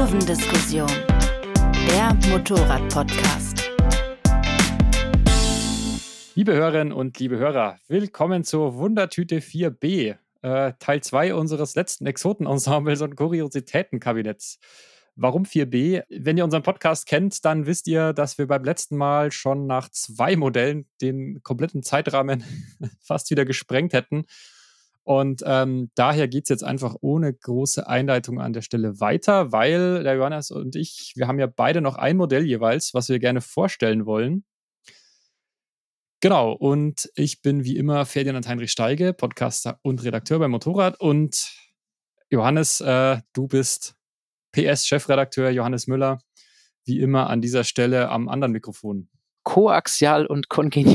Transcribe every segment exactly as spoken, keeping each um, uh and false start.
Kurvendiskussion, der Motorrad-Podcast. Liebe Hörerinnen und liebe Hörer, willkommen zur Wundertüte vier B, äh, Teil zwei unseres letzten Exoten-Ensembles und Kuriositätenkabinetts. Warum vier B? Wenn ihr unseren Podcast kennt, dann wisst ihr, dass wir beim letzten Mal schon nach zwei Modellen den kompletten Zeitrahmen fast wieder gesprengt hätten. Und ähm, daher geht es jetzt einfach ohne große Einleitung an der Stelle weiter, weil der Johannes und ich, wir haben ja beide noch ein Modell jeweils, was wir gerne vorstellen wollen. Genau, und ich bin wie immer Ferdinand Heinrich Steige, Podcaster und Redakteur beim Motorrad. Und Johannes, äh, du bist P S-Chefredakteur Johannes Müller, wie immer an dieser Stelle am anderen Mikrofon. Koaxial und kongenial.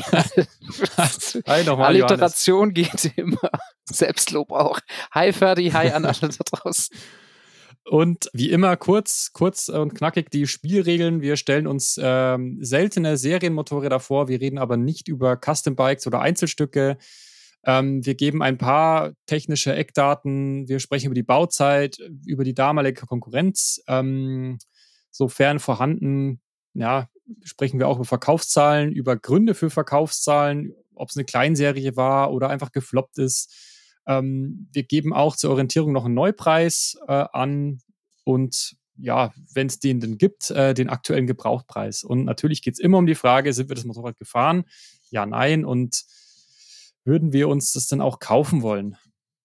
Hi nochmal, Alliteration geht immer. Selbstlob auch. Hi Ferdi, hi an alle da draußen. Und wie immer kurz, kurz und knackig die Spielregeln. Wir stellen uns ähm, seltene Serienmotorräder vor. Wir reden aber nicht über Custom Bikes oder Einzelstücke. Ähm, wir geben ein paar technische Eckdaten. Wir sprechen über die Bauzeit, über die damalige Konkurrenz. Ähm, sofern vorhanden, ja, sprechen wir auch über Verkaufszahlen, über Gründe für Verkaufszahlen, ob es eine Kleinserie war oder einfach gefloppt ist. Ähm, wir geben auch zur Orientierung noch einen Neupreis äh, an und ja, wenn es den denn gibt, äh, den aktuellen Gebrauchtpreis. Und natürlich geht es immer um die Frage, sind wir das Motorrad gefahren? Ja, nein. Und würden wir uns das dann auch kaufen wollen?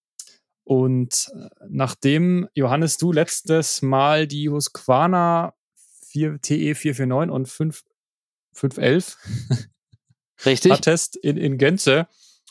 Und äh, nachdem, Johannes, du letztes Mal die Husqvarna T E vier vier neun und fünf elf Richtig. hattest in, in Gänze,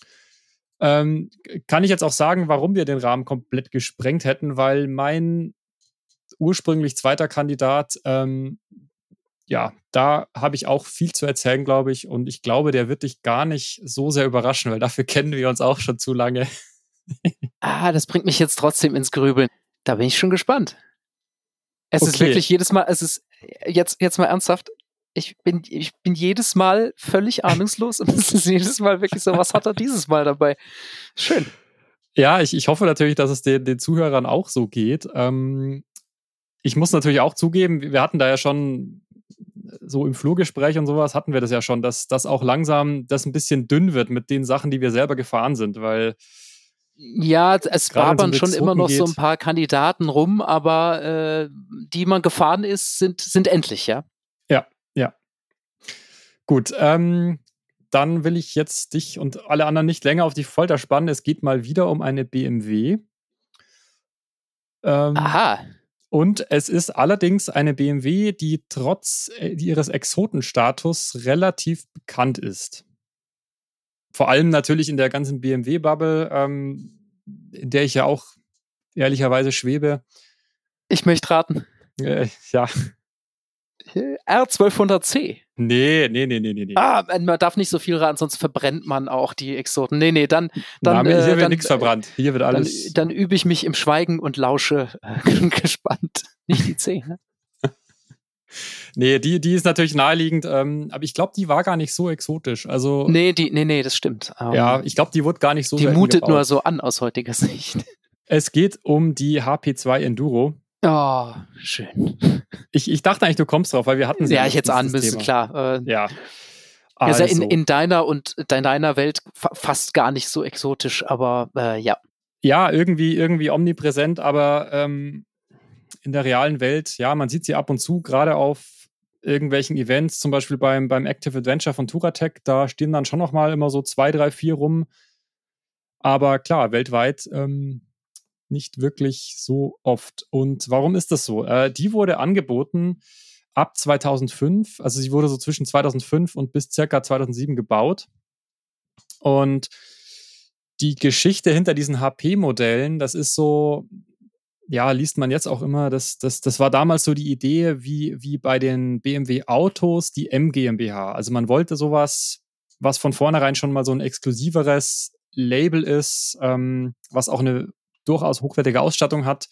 ähm, kann ich jetzt auch sagen, warum wir den Rahmen komplett gesprengt hätten, weil mein ursprünglich zweiter Kandidat, ähm, ja, da habe ich auch viel zu erzählen, glaube ich, und ich glaube, der wird dich gar nicht so sehr überraschen, weil dafür kennen wir uns auch schon zu lange. Ah, das bringt mich jetzt trotzdem ins Grübeln. Da bin ich schon gespannt. Es Okay. ist wirklich jedes Mal, es ist jetzt, jetzt mal ernsthaft, ich bin, ich bin jedes Mal völlig ahnungslos und es ist jedes Mal wirklich so, was hat er dieses Mal dabei? Schön. Ja, ich, ich hoffe natürlich, dass es den, den Zuhörern auch so geht. Ähm, ich muss natürlich auch zugeben, wir hatten da ja schon so im Flurgespräch und sowas, hatten wir das ja schon, dass das auch langsam das ein bisschen dünn wird mit den Sachen, die wir selber gefahren sind, weil ja, es wabern schon immer noch geht. so ein paar Kandidaten rum, aber äh, die man gefahren ist, sind, sind endlich, ja? Ja, ja. Gut, ähm, dann will ich jetzt dich und alle anderen nicht länger auf die Folter spannen. Es geht mal wieder um eine B M W. Ähm, Aha. Und es ist allerdings eine B M W, die trotz ihres Exotenstatus relativ bekannt ist. Vor allem natürlich in der ganzen B M W-Bubble, ähm, in der ich ja auch ehrlicherweise schwebe. Ich möchte raten. Äh, ja. R zwölfhundert C. Nee, nee, nee, nee, nee. Ah, man darf nicht so viel raten, sonst verbrennt man auch die Exoten. Nee, nee, dann... dann Na, hier äh, wird dann, nichts verbrannt. Hier wird alles... Dann, dann übe ich mich im Schweigen und lausche äh, gespannt. Nicht die C, ne? Nee, die, die ist natürlich naheliegend, ähm, aber ich glaube, die war gar nicht so exotisch. Also, nee, die, nee, nee, das stimmt. Um, ja, ich glaube, die wurde gar nicht so Die selten mutet gebaut. nur so an aus heutiger Sicht. Es geht um die H P zwei Enduro. Oh, schön. Ich, ich dachte eigentlich, du kommst drauf, weil wir hatten sie. Ja, ich jetzt ahnen müssen, klar. Äh, ja. Also. Also. In, in deiner und in deiner Welt fa- fast gar nicht so exotisch, aber äh, ja. Ja, irgendwie, irgendwie omnipräsent, aber ähm, in der realen Welt, ja, man sieht sie ab und zu, gerade auf irgendwelchen Events, zum Beispiel beim, beim Active Adventure von Touratech, da stehen dann schon noch mal immer so zwei, drei, vier rum. Aber klar, weltweit ähm, nicht wirklich so oft. Und warum ist das so? Äh, die wurde angeboten ab zweitausendfünf, also sie wurde so zwischen zweitausendfünf und bis circa zweitausendsieben gebaut. Und die Geschichte hinter diesen H P-Modellen, das ist so, ja, liest man jetzt auch immer, das, das, das war damals so die Idee, wie, wie bei den B M W-Autos die M GmbH. Also man wollte sowas, was von vornherein schon mal so ein exklusiveres Label ist, ähm, was auch eine durchaus hochwertige Ausstattung hat.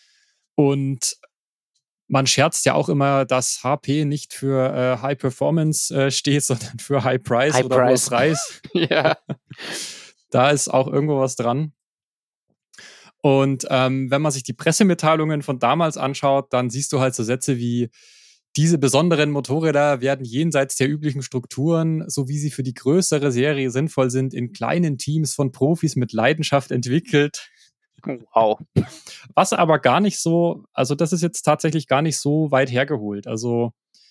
Und man scherzt ja auch immer, dass H P nicht für äh, High Performance äh, steht, sondern für High Price High oder Price. Preis. Ja. Da ist auch irgendwo was dran. Und ähm, wenn man sich die Pressemitteilungen von damals anschaut, dann siehst du halt so Sätze wie: Diese besonderen Motorräder werden jenseits der üblichen Strukturen, so wie sie für die größere Serie sinnvoll sind, in kleinen Teams von Profis mit Leidenschaft entwickelt. Wow. Was aber gar nicht so, also das ist jetzt tatsächlich gar nicht so weit hergeholt. Also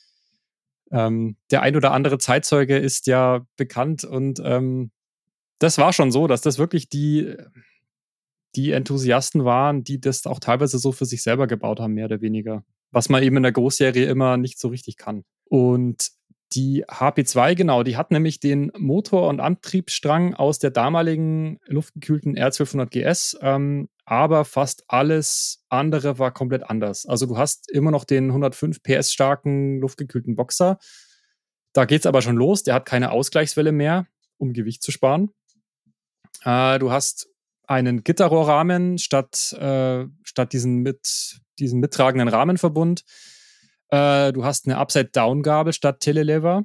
ähm, der ein oder andere Zeitzeuge ist ja bekannt und ähm, das war schon so, dass das wirklich die, die Enthusiasten waren, die das auch teilweise so für sich selber gebaut haben, mehr oder weniger. Was man eben in der Großserie immer nicht so richtig kann. Und die H P zwei, genau, die hat nämlich den Motor- und Antriebsstrang aus der damaligen luftgekühlten R zwölfhundert G S, ähm, aber fast alles andere war komplett anders. Also du hast immer noch den hundertfünf P S starken luftgekühlten Boxer. Da geht's aber schon los. Der hat keine Ausgleichswelle mehr, um Gewicht zu sparen. Äh, du hast einen Gitterrohrrahmen statt, äh, statt diesen, mit, diesen mittragenden Rahmenverbund. Äh, du hast eine Upside-Down-Gabel statt Telelever.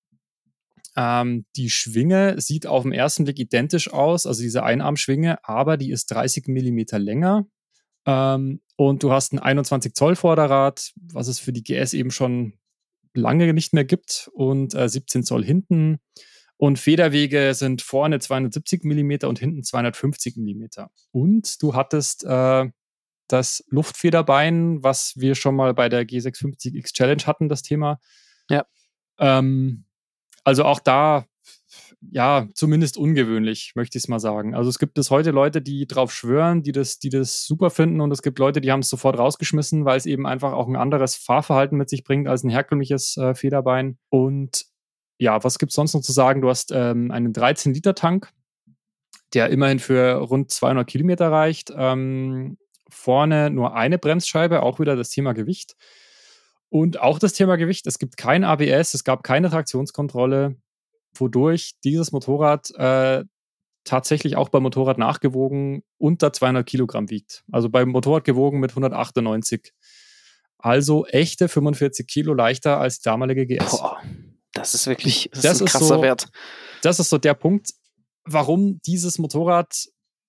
Ähm, die Schwinge sieht auf den ersten Blick identisch aus, also diese Einarmschwinge, aber die ist dreißig Millimeter länger. Ähm, und du hast ein einundzwanzig Zoll Vorderrad, was es für die G S eben schon lange nicht mehr gibt, und äh, siebzehn Zoll hinten. Und Federwege sind vorne zweihundertsiebzig Millimeter und hinten zweihundertfünfzig Millimeter. Und du hattest äh, das Luftfederbein, was wir schon mal bei der G sechshundertfünfzig X Challenge hatten, das Thema. Ja. Ähm, also auch da, ja, zumindest ungewöhnlich, möchte ich es mal sagen. Also es gibt bis heute Leute, die drauf schwören, die das, die das super finden, und es gibt Leute, die haben es sofort rausgeschmissen, weil es eben einfach auch ein anderes Fahrverhalten mit sich bringt als ein herkömmliches äh, Federbein. Und ja, was gibt es sonst noch zu sagen? Du hast ähm, einen dreizehn Liter Tank, der immerhin für rund zweihundert Kilometer reicht. Ähm, vorne nur eine Bremsscheibe, auch wieder das Thema Gewicht. Und auch das Thema Gewicht, es gibt kein A B S, es gab keine Traktionskontrolle, wodurch dieses Motorrad äh, tatsächlich auch beim Motorrad nachgewogen unter zweihundert Kilogramm wiegt. Also beim Motorrad gewogen mit hundertachtundneunzig. Also echte fünfundvierzig Kilo leichter als die damalige G S. Boah, das ist wirklich das das ist ein ist krasser so, Wert. Das ist so der Punkt, warum dieses Motorrad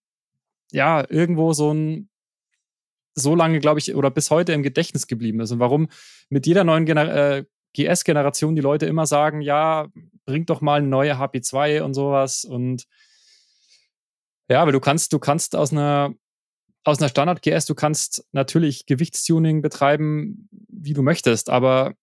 ja irgendwo so ein so lange, glaube ich, oder bis heute im Gedächtnis geblieben ist, und warum mit jeder neuen Gener- äh, G S-Generation die Leute immer sagen, ja, bringt doch mal eine neue H P zwei und sowas. Und ja, weil du kannst, du kannst aus einer aus einer Standard-G S, du kannst natürlich Gewichtstuning betreiben, wie du möchtest, aber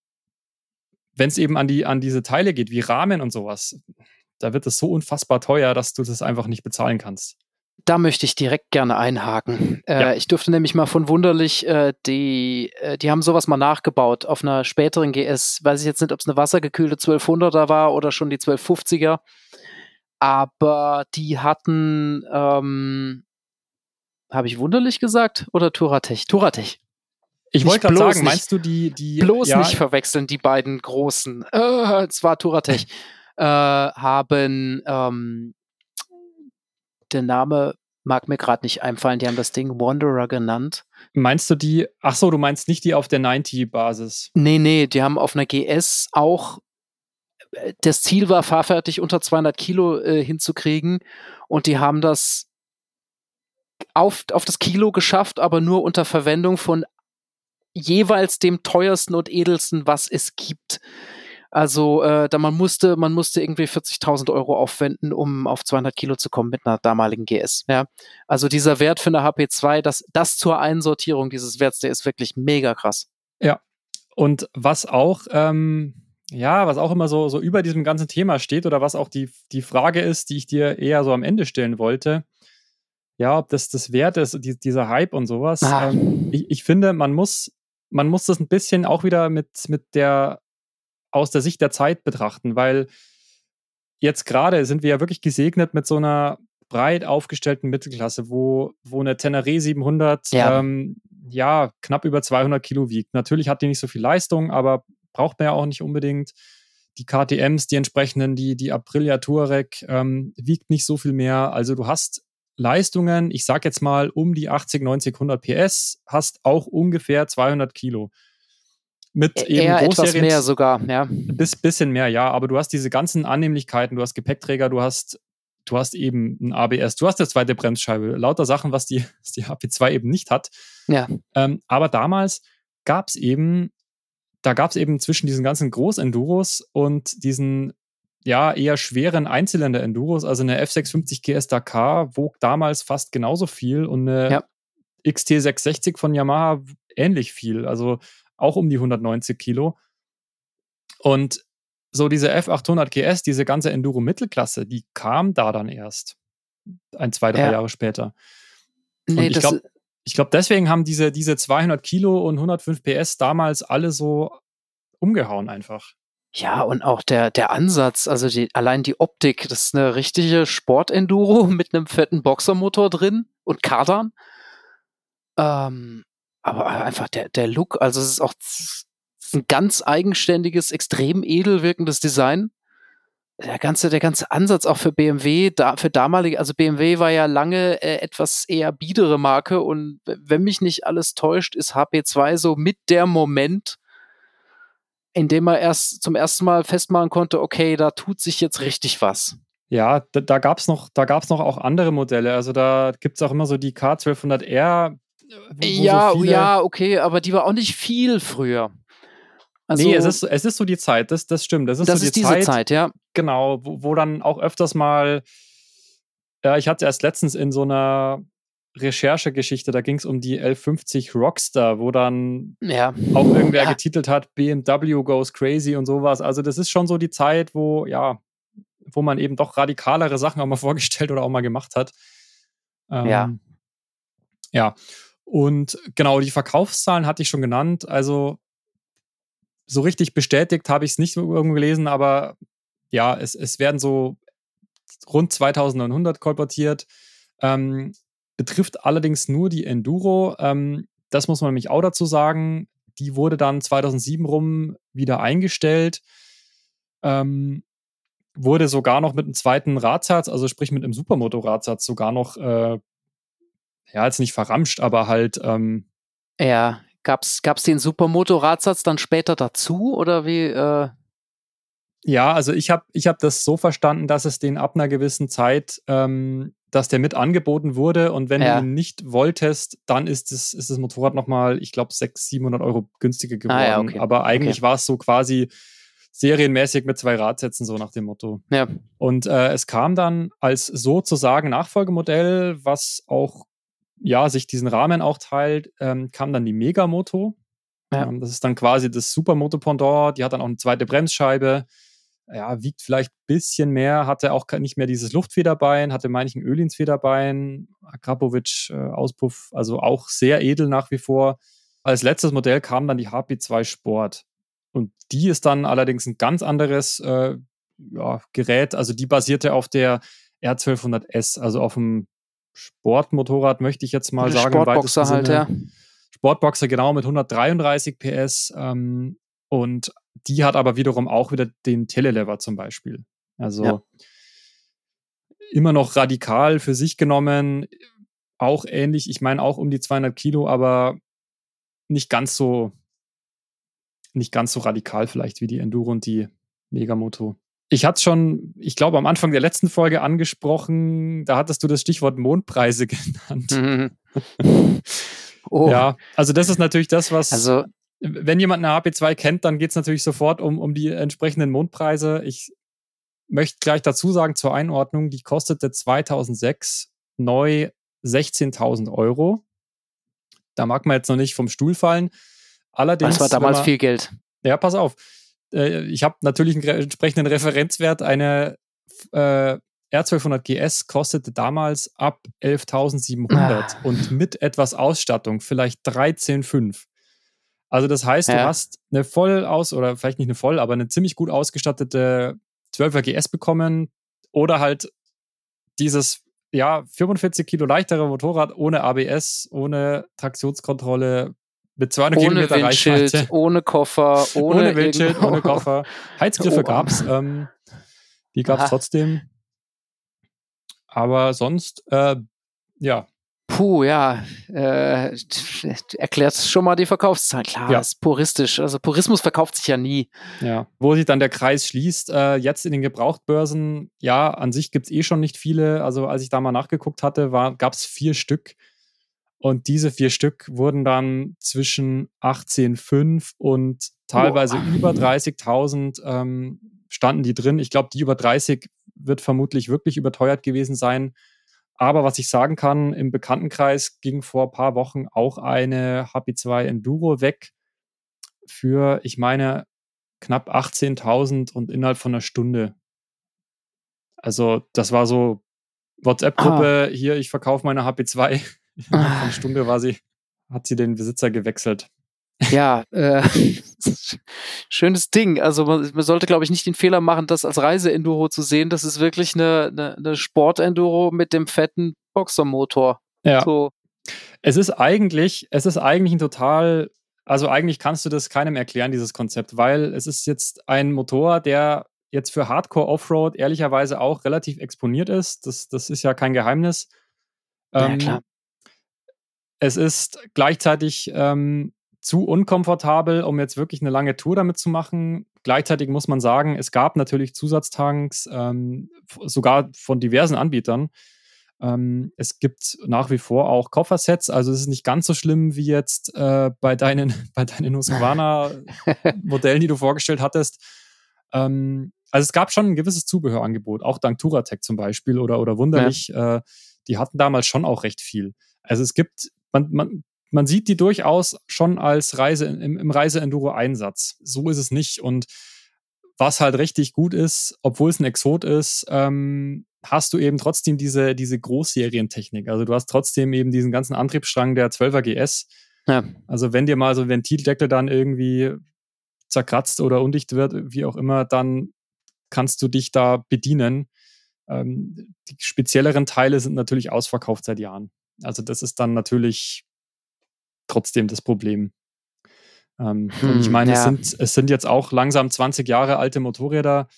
wenn es eben an die an diese Teile geht, wie Rahmen und sowas, da wird es so unfassbar teuer, dass du das einfach nicht bezahlen kannst. Da möchte ich direkt gerne einhaken. Äh, Ja. Ich durfte nämlich mal von Wunderlich, äh, die, äh, die haben sowas mal nachgebaut auf einer späteren G S. Weiß ich jetzt nicht, ob es eine wassergekühlte zwölfhunderter war oder schon die zwölfhundertfünfziger. Aber die hatten, ähm, habe ich Wunderlich gesagt oder Touratech? Touratech. Ich Nicht wollte gerade bloß sagen, nicht- meinst du die, die Bloß ja, nicht verwechseln, die beiden großen. Äh, es war Touratech. äh, haben ähm, der Name mag mir gerade nicht einfallen. Die haben das Ding Wanderer genannt. meinst du die, ach so, du meinst nicht die auf der neunzig-Basis? Nee, nee, die haben auf einer G S auch, äh, das Ziel war, fahrfertig unter zweihundert Kilo äh, hinzukriegen, und die haben das auf, auf das Kilo geschafft, aber nur unter Verwendung von jeweils dem teuersten und edelsten, was es gibt. Also äh, da man musste, man musste irgendwie vierzigtausend Euro aufwenden, um auf zweihundert Kilo zu kommen mit einer damaligen G S. Ja? Also dieser Wert für eine H P zwei, das, das zur Einsortierung dieses Werts, der ist wirklich mega krass. Ja. Und was auch, ähm, ja, was auch immer so, so über diesem ganzen Thema steht, oder was auch die, die Frage ist, die ich dir eher so am Ende stellen wollte, ja, ob das das wert ist, die, dieser Hype und sowas. Ah. Ähm, ich, ich finde, man muss, man muss das ein bisschen auch wieder mit, mit der, aus der Sicht der Zeit betrachten, weil jetzt gerade sind wir ja wirklich gesegnet mit so einer breit aufgestellten Mittelklasse, wo, wo eine Tenere siebenhundert Ja. Ähm, ja, knapp über zweihundert Kilo wiegt. Natürlich hat die nicht so viel Leistung, aber braucht man ja auch nicht unbedingt. Die K T Ms, die entsprechenden, die, die Aprilia Touareg, ähm, wiegt nicht so viel mehr. Also du hast Leistungen, ich sag jetzt mal um die achtzig, neunzig, hundert P S, hast auch ungefähr zweihundert Kilo. Mit eben Eher etwas Großserien- mehr sogar, ja. Bis, bisschen mehr, ja. Aber du hast diese ganzen Annehmlichkeiten. Du hast Gepäckträger, du hast du hast eben ein A B S, du hast eine zweite Bremsscheibe, lauter Sachen, was die, was die H P zwei eben nicht hat. Ja. Ähm, aber damals gab es eben, da gab es eben zwischen diesen ganzen Groß-Enduros und diesen ja eher schweren Einzylinder-Enduros, also eine F sechshundertfünfzig G S Dakar wog damals fast genauso viel und eine Ja. X T sechshundertsechzig von Yamaha ähnlich viel, also auch um die hundertneunzig Kilo. Und so diese F achthundert G S, diese ganze Enduro-Mittelklasse, die kam da dann erst ein, zwei, drei Ja. Jahre später. Nee, und ich das- glaube, ich glaub, deswegen haben diese, diese zweihundert Kilo und hundertfünf P S damals alle so umgehauen einfach. Ja, und auch der, der Ansatz, also die, allein die Optik, das ist eine richtige Sport-Enduro mit einem fetten Boxermotor drin und Kardan. Ähm, aber einfach der, der Look, also es ist auch z- ein ganz eigenständiges, extrem edel wirkendes Design. Der ganze, der ganze Ansatz auch für B M W, da, für damalige, also B M W war ja lange äh, etwas eher biedere Marke und w- wenn mich nicht alles täuscht, ist H P zwei so mit der Moment, in dem er erst zum ersten Mal festmachen konnte, okay, da tut sich jetzt richtig was. Ja, da, da gab es noch, da gab's noch auch andere Modelle. Also da gibt es auch immer so die K zwölfhundert R. Wo, wo Ja, so viele, ja, okay, aber die war auch nicht viel früher. Also, nee, es ist, es ist so die Zeit, das, das stimmt. Das ist, das so die ist diese Zeit, Zeit, ja. genau, wo, wo dann auch öfters mal, ja, ich hatte erst letztens in so einer Recherchegeschichte, da ging es um die elf fünfzig Rockstar, wo dann Ja. auch irgendwer Ja. getitelt hat, B M W goes crazy und sowas. Also das ist schon so die Zeit, wo, ja, wo man eben doch radikalere Sachen auch mal vorgestellt oder auch mal gemacht hat. Ähm, Ja. Ja. Und genau, die Verkaufszahlen hatte ich schon genannt. Also so richtig bestätigt habe ich es nicht irgendwo gelesen, aber ja, es, es werden so rund zweitausendneunhundert kolportiert. Ähm, betrifft allerdings nur die Enduro. Ähm, das muss man nämlich auch dazu sagen. Die wurde dann zweitausendsieben rum wieder eingestellt. Ähm, wurde sogar noch mit einem zweiten Radsatz, also sprich mit einem Supermoto-Radsatz sogar noch, äh, ja, jetzt nicht verramscht, aber halt, ähm, Ja. Gab's, gab's den Supermoto-Radsatz dann später dazu oder wie? Äh, ja, also ich habe ich hab das so verstanden, dass es den ab einer gewissen Zeit, ähm, dass der mit angeboten wurde und wenn Ja. du ihn nicht wolltest, dann ist das, ist das Motorrad nochmal, ich glaube, sechshundert, siebenhundert Euro günstiger geworden. Ah, ja, okay. Aber eigentlich Okay. war es so quasi serienmäßig mit zwei Radsätzen, so nach dem Motto. ja. Und äh, es kam dann als sozusagen Nachfolgemodell, was auch, ja, sich diesen Rahmen auch teilt, ähm, kam dann die Megamoto. Ja. Ähm, das ist dann quasi das Supermoto-Pendant. Die hat dann auch eine zweite Bremsscheibe. Ja, wiegt vielleicht ein bisschen mehr, hatte auch ke- nicht mehr dieses Luftfederbein, hatte, meine ich, ein Öhlins-Federbein, Akrapovic, äh, Auspuff, also auch sehr edel nach wie vor. Als letztes Modell kam dann die H P zwei Sport. Und die ist dann allerdings ein ganz anderes äh, ja, Gerät. Also die basierte auf der R zwölfhundert S, also auf dem Sportmotorrad, möchte ich jetzt mal Eine sagen, im weitesten Sportboxer halt, Sinne. ja. Sportboxer, genau, mit hundertdreiunddreißig P S. Ähm, und die hat aber wiederum auch wieder den Telelever zum Beispiel. Also Ja. immer noch radikal für sich genommen. Auch ähnlich, ich meine auch um die zweihundert Kilo, aber nicht ganz so nicht ganz so radikal vielleicht wie die Enduro und die Megamoto. Ich hatte es schon, ich glaube, am Anfang der letzten Folge angesprochen, da hattest du das Stichwort Mondpreise genannt. Mhm. Oh, Ja, also das ist natürlich das, was, also wenn jemand eine H P zwei kennt, dann geht es natürlich sofort um, um die entsprechenden Mondpreise. Ich möchte gleich dazu sagen, zur Einordnung, die kostete zweitausendsechs neu sechzehntausend Euro. Da mag man jetzt noch nicht vom Stuhl fallen. Allerdings, das war damals wenn man, viel Geld. Ja, pass auf. Äh, ich habe natürlich einen re- entsprechenden Referenzwert. Eine äh, R zwölfhundert G S kostete damals ab elftausendsiebenhundert Ah. und mit etwas Ausstattung vielleicht dreizehn Komma fünf. Also das heißt, du Ja. hast eine voll aus, oder vielleicht nicht eine voll, aber eine ziemlich gut ausgestattete zwölfer G S bekommen oder halt dieses, ja, fünfundvierzig Kilo leichtere Motorrad ohne A B S, ohne Traktionskontrolle, mit zweihundert Ohne Kilometer Windschild, Reichweite. ohne Koffer, ohne, Ohne Windschild, irgendwo- ohne Koffer. Heizgriffe Oh. gab's, ähm, die gab's Aha. trotzdem. Aber sonst, äh, ja, Puh, ja, äh, erklärt schon mal die Verkaufszahlen. Klar, Ja. das ist puristisch. Also Purismus verkauft sich ja nie. Ja, wo sich dann der Kreis schließt, äh, jetzt in den Gebrauchtbörsen, ja, an sich gibt es eh schon nicht viele. Also als ich da mal nachgeguckt hatte, gab es vier Stück. Und diese vier Stück wurden dann zwischen achtzehn Komma fünf und teilweise Boah. über dreißigtausend ähm, standen die drin. Ich glaube, die über dreißig wird vermutlich wirklich überteuert gewesen sein. Aber was ich sagen kann, im Bekanntenkreis ging vor ein paar Wochen auch eine H P zwei Enduro weg für, ich meine, knapp achtzehntausend und innerhalb von einer Stunde. Also das war so WhatsApp-Gruppe, ah. hier, ich verkaufe meine H P zwei. Innerhalb von einer Stunde war sie, hat sie den Besitzer gewechselt. Ja, äh, schönes Ding. Also man, man sollte, glaube ich, nicht den Fehler machen, das als Reise-Enduro zu sehen. Das ist wirklich eine, eine, eine Sport-Enduro mit dem fetten Boxermotor. Ja. So. Es ist eigentlich, es ist eigentlich ein total, also eigentlich kannst du das keinem erklären, dieses Konzept, weil es ist jetzt ein Motor, der jetzt für Hardcore-Offroad ehrlicherweise auch relativ exponiert ist. Das, das ist ja kein Geheimnis. Ja, ähm, klar. Es ist gleichzeitig ähm, zu unkomfortabel, um jetzt wirklich eine lange Tour damit zu machen. Gleichzeitig muss man sagen, es gab natürlich Zusatztanks, ähm, sogar von diversen Anbietern. Ähm, es gibt nach wie vor auch Koffersets, also es ist nicht ganz so schlimm wie jetzt äh, bei deinen, bei deinen Husqvarna-Modellen, die du vorgestellt hattest. Ähm, also es gab schon ein gewisses Zubehörangebot, auch dank Touratech zum Beispiel oder, oder Wunderlich. Ja. Äh, die hatten damals schon auch recht viel. Also es gibt, man, man, man sieht die durchaus schon als Reise im, im Reise-Enduro-Einsatz. So ist es nicht. Und was halt richtig gut ist, obwohl es ein Exot ist, ähm, hast du eben trotzdem diese, diese Großserientechnik. Also du hast trotzdem eben diesen ganzen Antriebsstrang der zwölfer G S. Ja. Also wenn dir mal so ein Ventildeckel dann irgendwie zerkratzt oder undicht wird, wie auch immer, dann kannst du dich da bedienen. Ähm, die spezielleren Teile sind natürlich ausverkauft seit Jahren. Also das ist dann natürlich trotzdem das Problem. Ähm, hm, und ich meine, ja. es, sind, es sind jetzt auch langsam zwanzig Jahre alte Motorräder.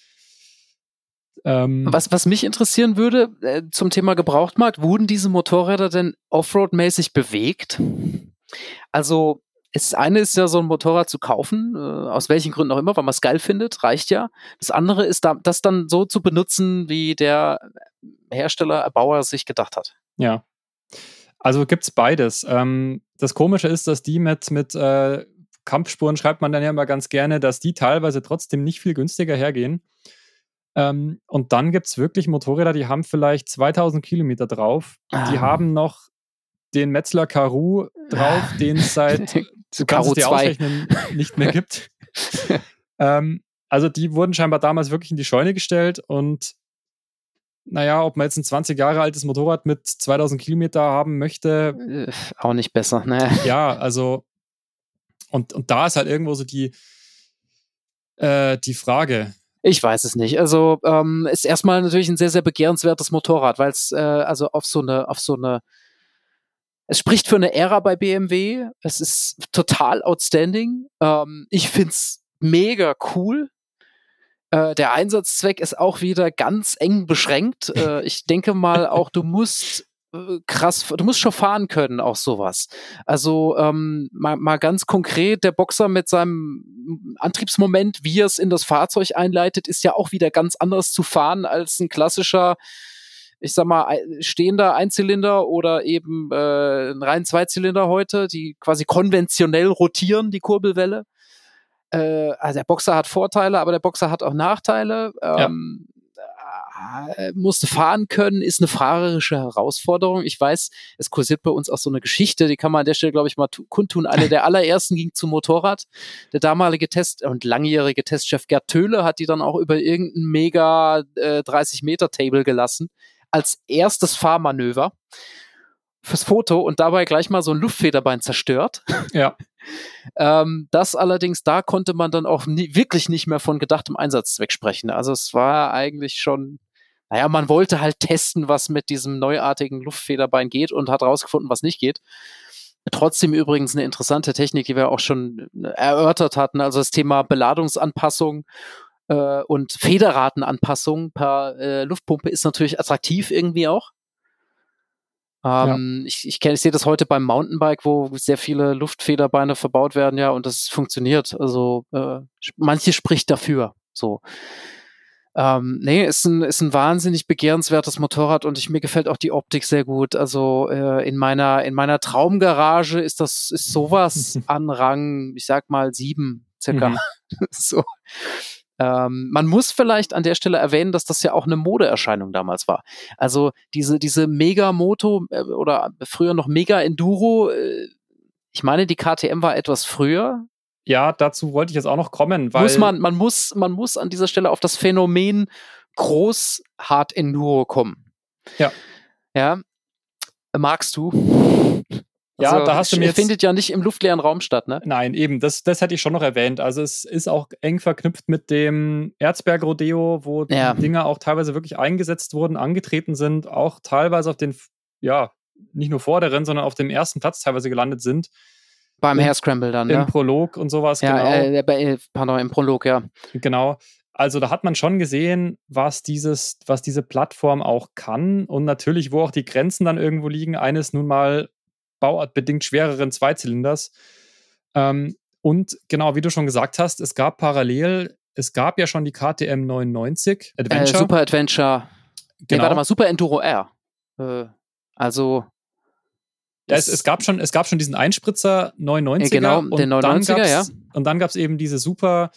Ähm, was, was mich interessieren würde äh, zum Thema Gebrauchtmarkt, wurden diese Motorräder denn Offroad-mäßig bewegt? Also das eine ist ja, so ein Motorrad zu kaufen, äh, aus welchen Gründen auch immer, weil man es geil findet, reicht ja. Das andere ist, da, das dann so zu benutzen, wie der Hersteller, Erbauer sich gedacht hat. Ja, also gibt es beides. Ähm, das Komische ist, dass die mit, mit äh, Kampfspuren, schreibt man dann ja immer ganz gerne, dass die teilweise trotzdem nicht viel günstiger hergehen. Ähm, und dann gibt es wirklich Motorräder, die haben vielleicht zweitausend Kilometer drauf. Ah. Die haben noch den Metzler Karoo drauf, den es seit du kannst es dir ausrechnen, nicht mehr gibt. ähm, also die wurden scheinbar damals wirklich in die Scheune gestellt und naja, ob man jetzt ein zwanzig Jahre altes Motorrad mit zweitausend Kilometer haben möchte. Äh, auch nicht besser, ne? Ja, also und, und da ist halt irgendwo so die, äh, die Frage. Ich weiß es nicht. Also ähm, ist erstmal natürlich ein sehr, sehr begehrenswertes Motorrad, weil es äh, also auf so eine, auf so eine Es spricht für eine Ära bei B M W. Es ist total outstanding. Ähm, ich find's mega cool. Äh, der Einsatzzweck ist auch wieder ganz eng beschränkt. Äh, ich denke mal auch, du musst äh, krass, du musst schon fahren können, auch sowas. Also ähm, mal, mal ganz konkret, der Boxer mit seinem Antriebsmoment, wie er es in das Fahrzeug einleitet, ist ja auch wieder ganz anders zu fahren als ein klassischer, ich sag mal, stehender Einzylinder oder eben äh, ein rein Zweizylinder heute, die quasi konventionell rotieren, die Kurbelwelle. Äh, also der Boxer hat Vorteile, aber der Boxer hat auch Nachteile. Ähm, ja. äh, musste fahren können, ist eine fahrerische Herausforderung. Ich weiß, es kursiert bei uns auch so eine Geschichte, die kann man an der Stelle, glaube ich, mal kundtun. Eine der allerersten ging zum Motorrad. Der damalige Test- und langjährige Testchef Gerd Töhle hat die dann auch über irgendein mega äh, dreißig Meter Table gelassen. Als erstes Fahrmanöver fürs Foto und dabei gleich mal so ein Luftfederbein zerstört. Ja. ähm, das allerdings, da konnte man dann auch nie, wirklich nicht mehr von gedachtem Einsatzzweck sprechen. Also es war eigentlich schon, naja, man wollte halt testen, was mit diesem neuartigen Luftfederbein geht und hat rausgefunden, was nicht geht. Trotzdem übrigens eine interessante Technik, die wir auch schon erörtert hatten, also das Thema Beladungsanpassung äh, und Federratenanpassung per äh, Luftpumpe ist natürlich attraktiv irgendwie auch. Ähm, ja. Ich, ich, kenn, ich sehe das heute beim Mountainbike, wo sehr viele Luftfederbeine verbaut werden, ja, und das funktioniert. Also äh, manche spricht dafür. So. Ähm, nee, ist ein, ist ein wahnsinnig begehrenswertes Motorrad und ich, mir gefällt auch die Optik sehr gut. Also äh, in meiner in meiner Traumgarage ist das ist sowas an Rang, ich sag mal sieben circa. Mhm. So. Ähm, man muss vielleicht an der Stelle erwähnen, dass das ja auch eine Modeerscheinung damals war. Also diese diese Mega-Moto äh, oder früher noch Mega-Enduro, äh, ich meine, die K T M war etwas früher. Ja, dazu wollte ich jetzt auch noch kommen, weil muss man, man muss, man muss an dieser Stelle auf das Phänomen Groß-Hard-Enduro kommen. Ja. Ja. Magst du? Ja, also, da hast du mir jetzt... findet ja nicht im luftleeren Raum statt, ne? Nein, eben, das, das hätte ich schon noch erwähnt. Also es ist auch eng verknüpft mit dem Erzberg-Rodeo, wo ja. die Dinger auch teilweise wirklich eingesetzt wurden, angetreten sind, auch teilweise auf den, ja, nicht nur vorderen, sondern auf dem ersten Platz teilweise gelandet sind. Beim Hairscramble dann, Im ne? Prolog und sowas, ja, genau. Äh, bei, pardon, im Prolog, ja. Genau. Also da hat man schon gesehen, was dieses, was diese Plattform auch kann und natürlich, wo auch die Grenzen dann irgendwo liegen, eines nun mal bauartbedingt schwereren Zweizylinders. Ähm, und genau, wie du schon gesagt hast, es gab parallel, es gab ja schon die K T M neunundneunzig Adventure. Äh, Super Adventure. Genau. Nee, warte mal, Super Enduro R. Äh, also Ja, es, es, gab schon, es gab schon diesen Einspritzer neunundneunziger. Genau, und den neunundneunziger, dann ja. Und dann gab es eben diese Super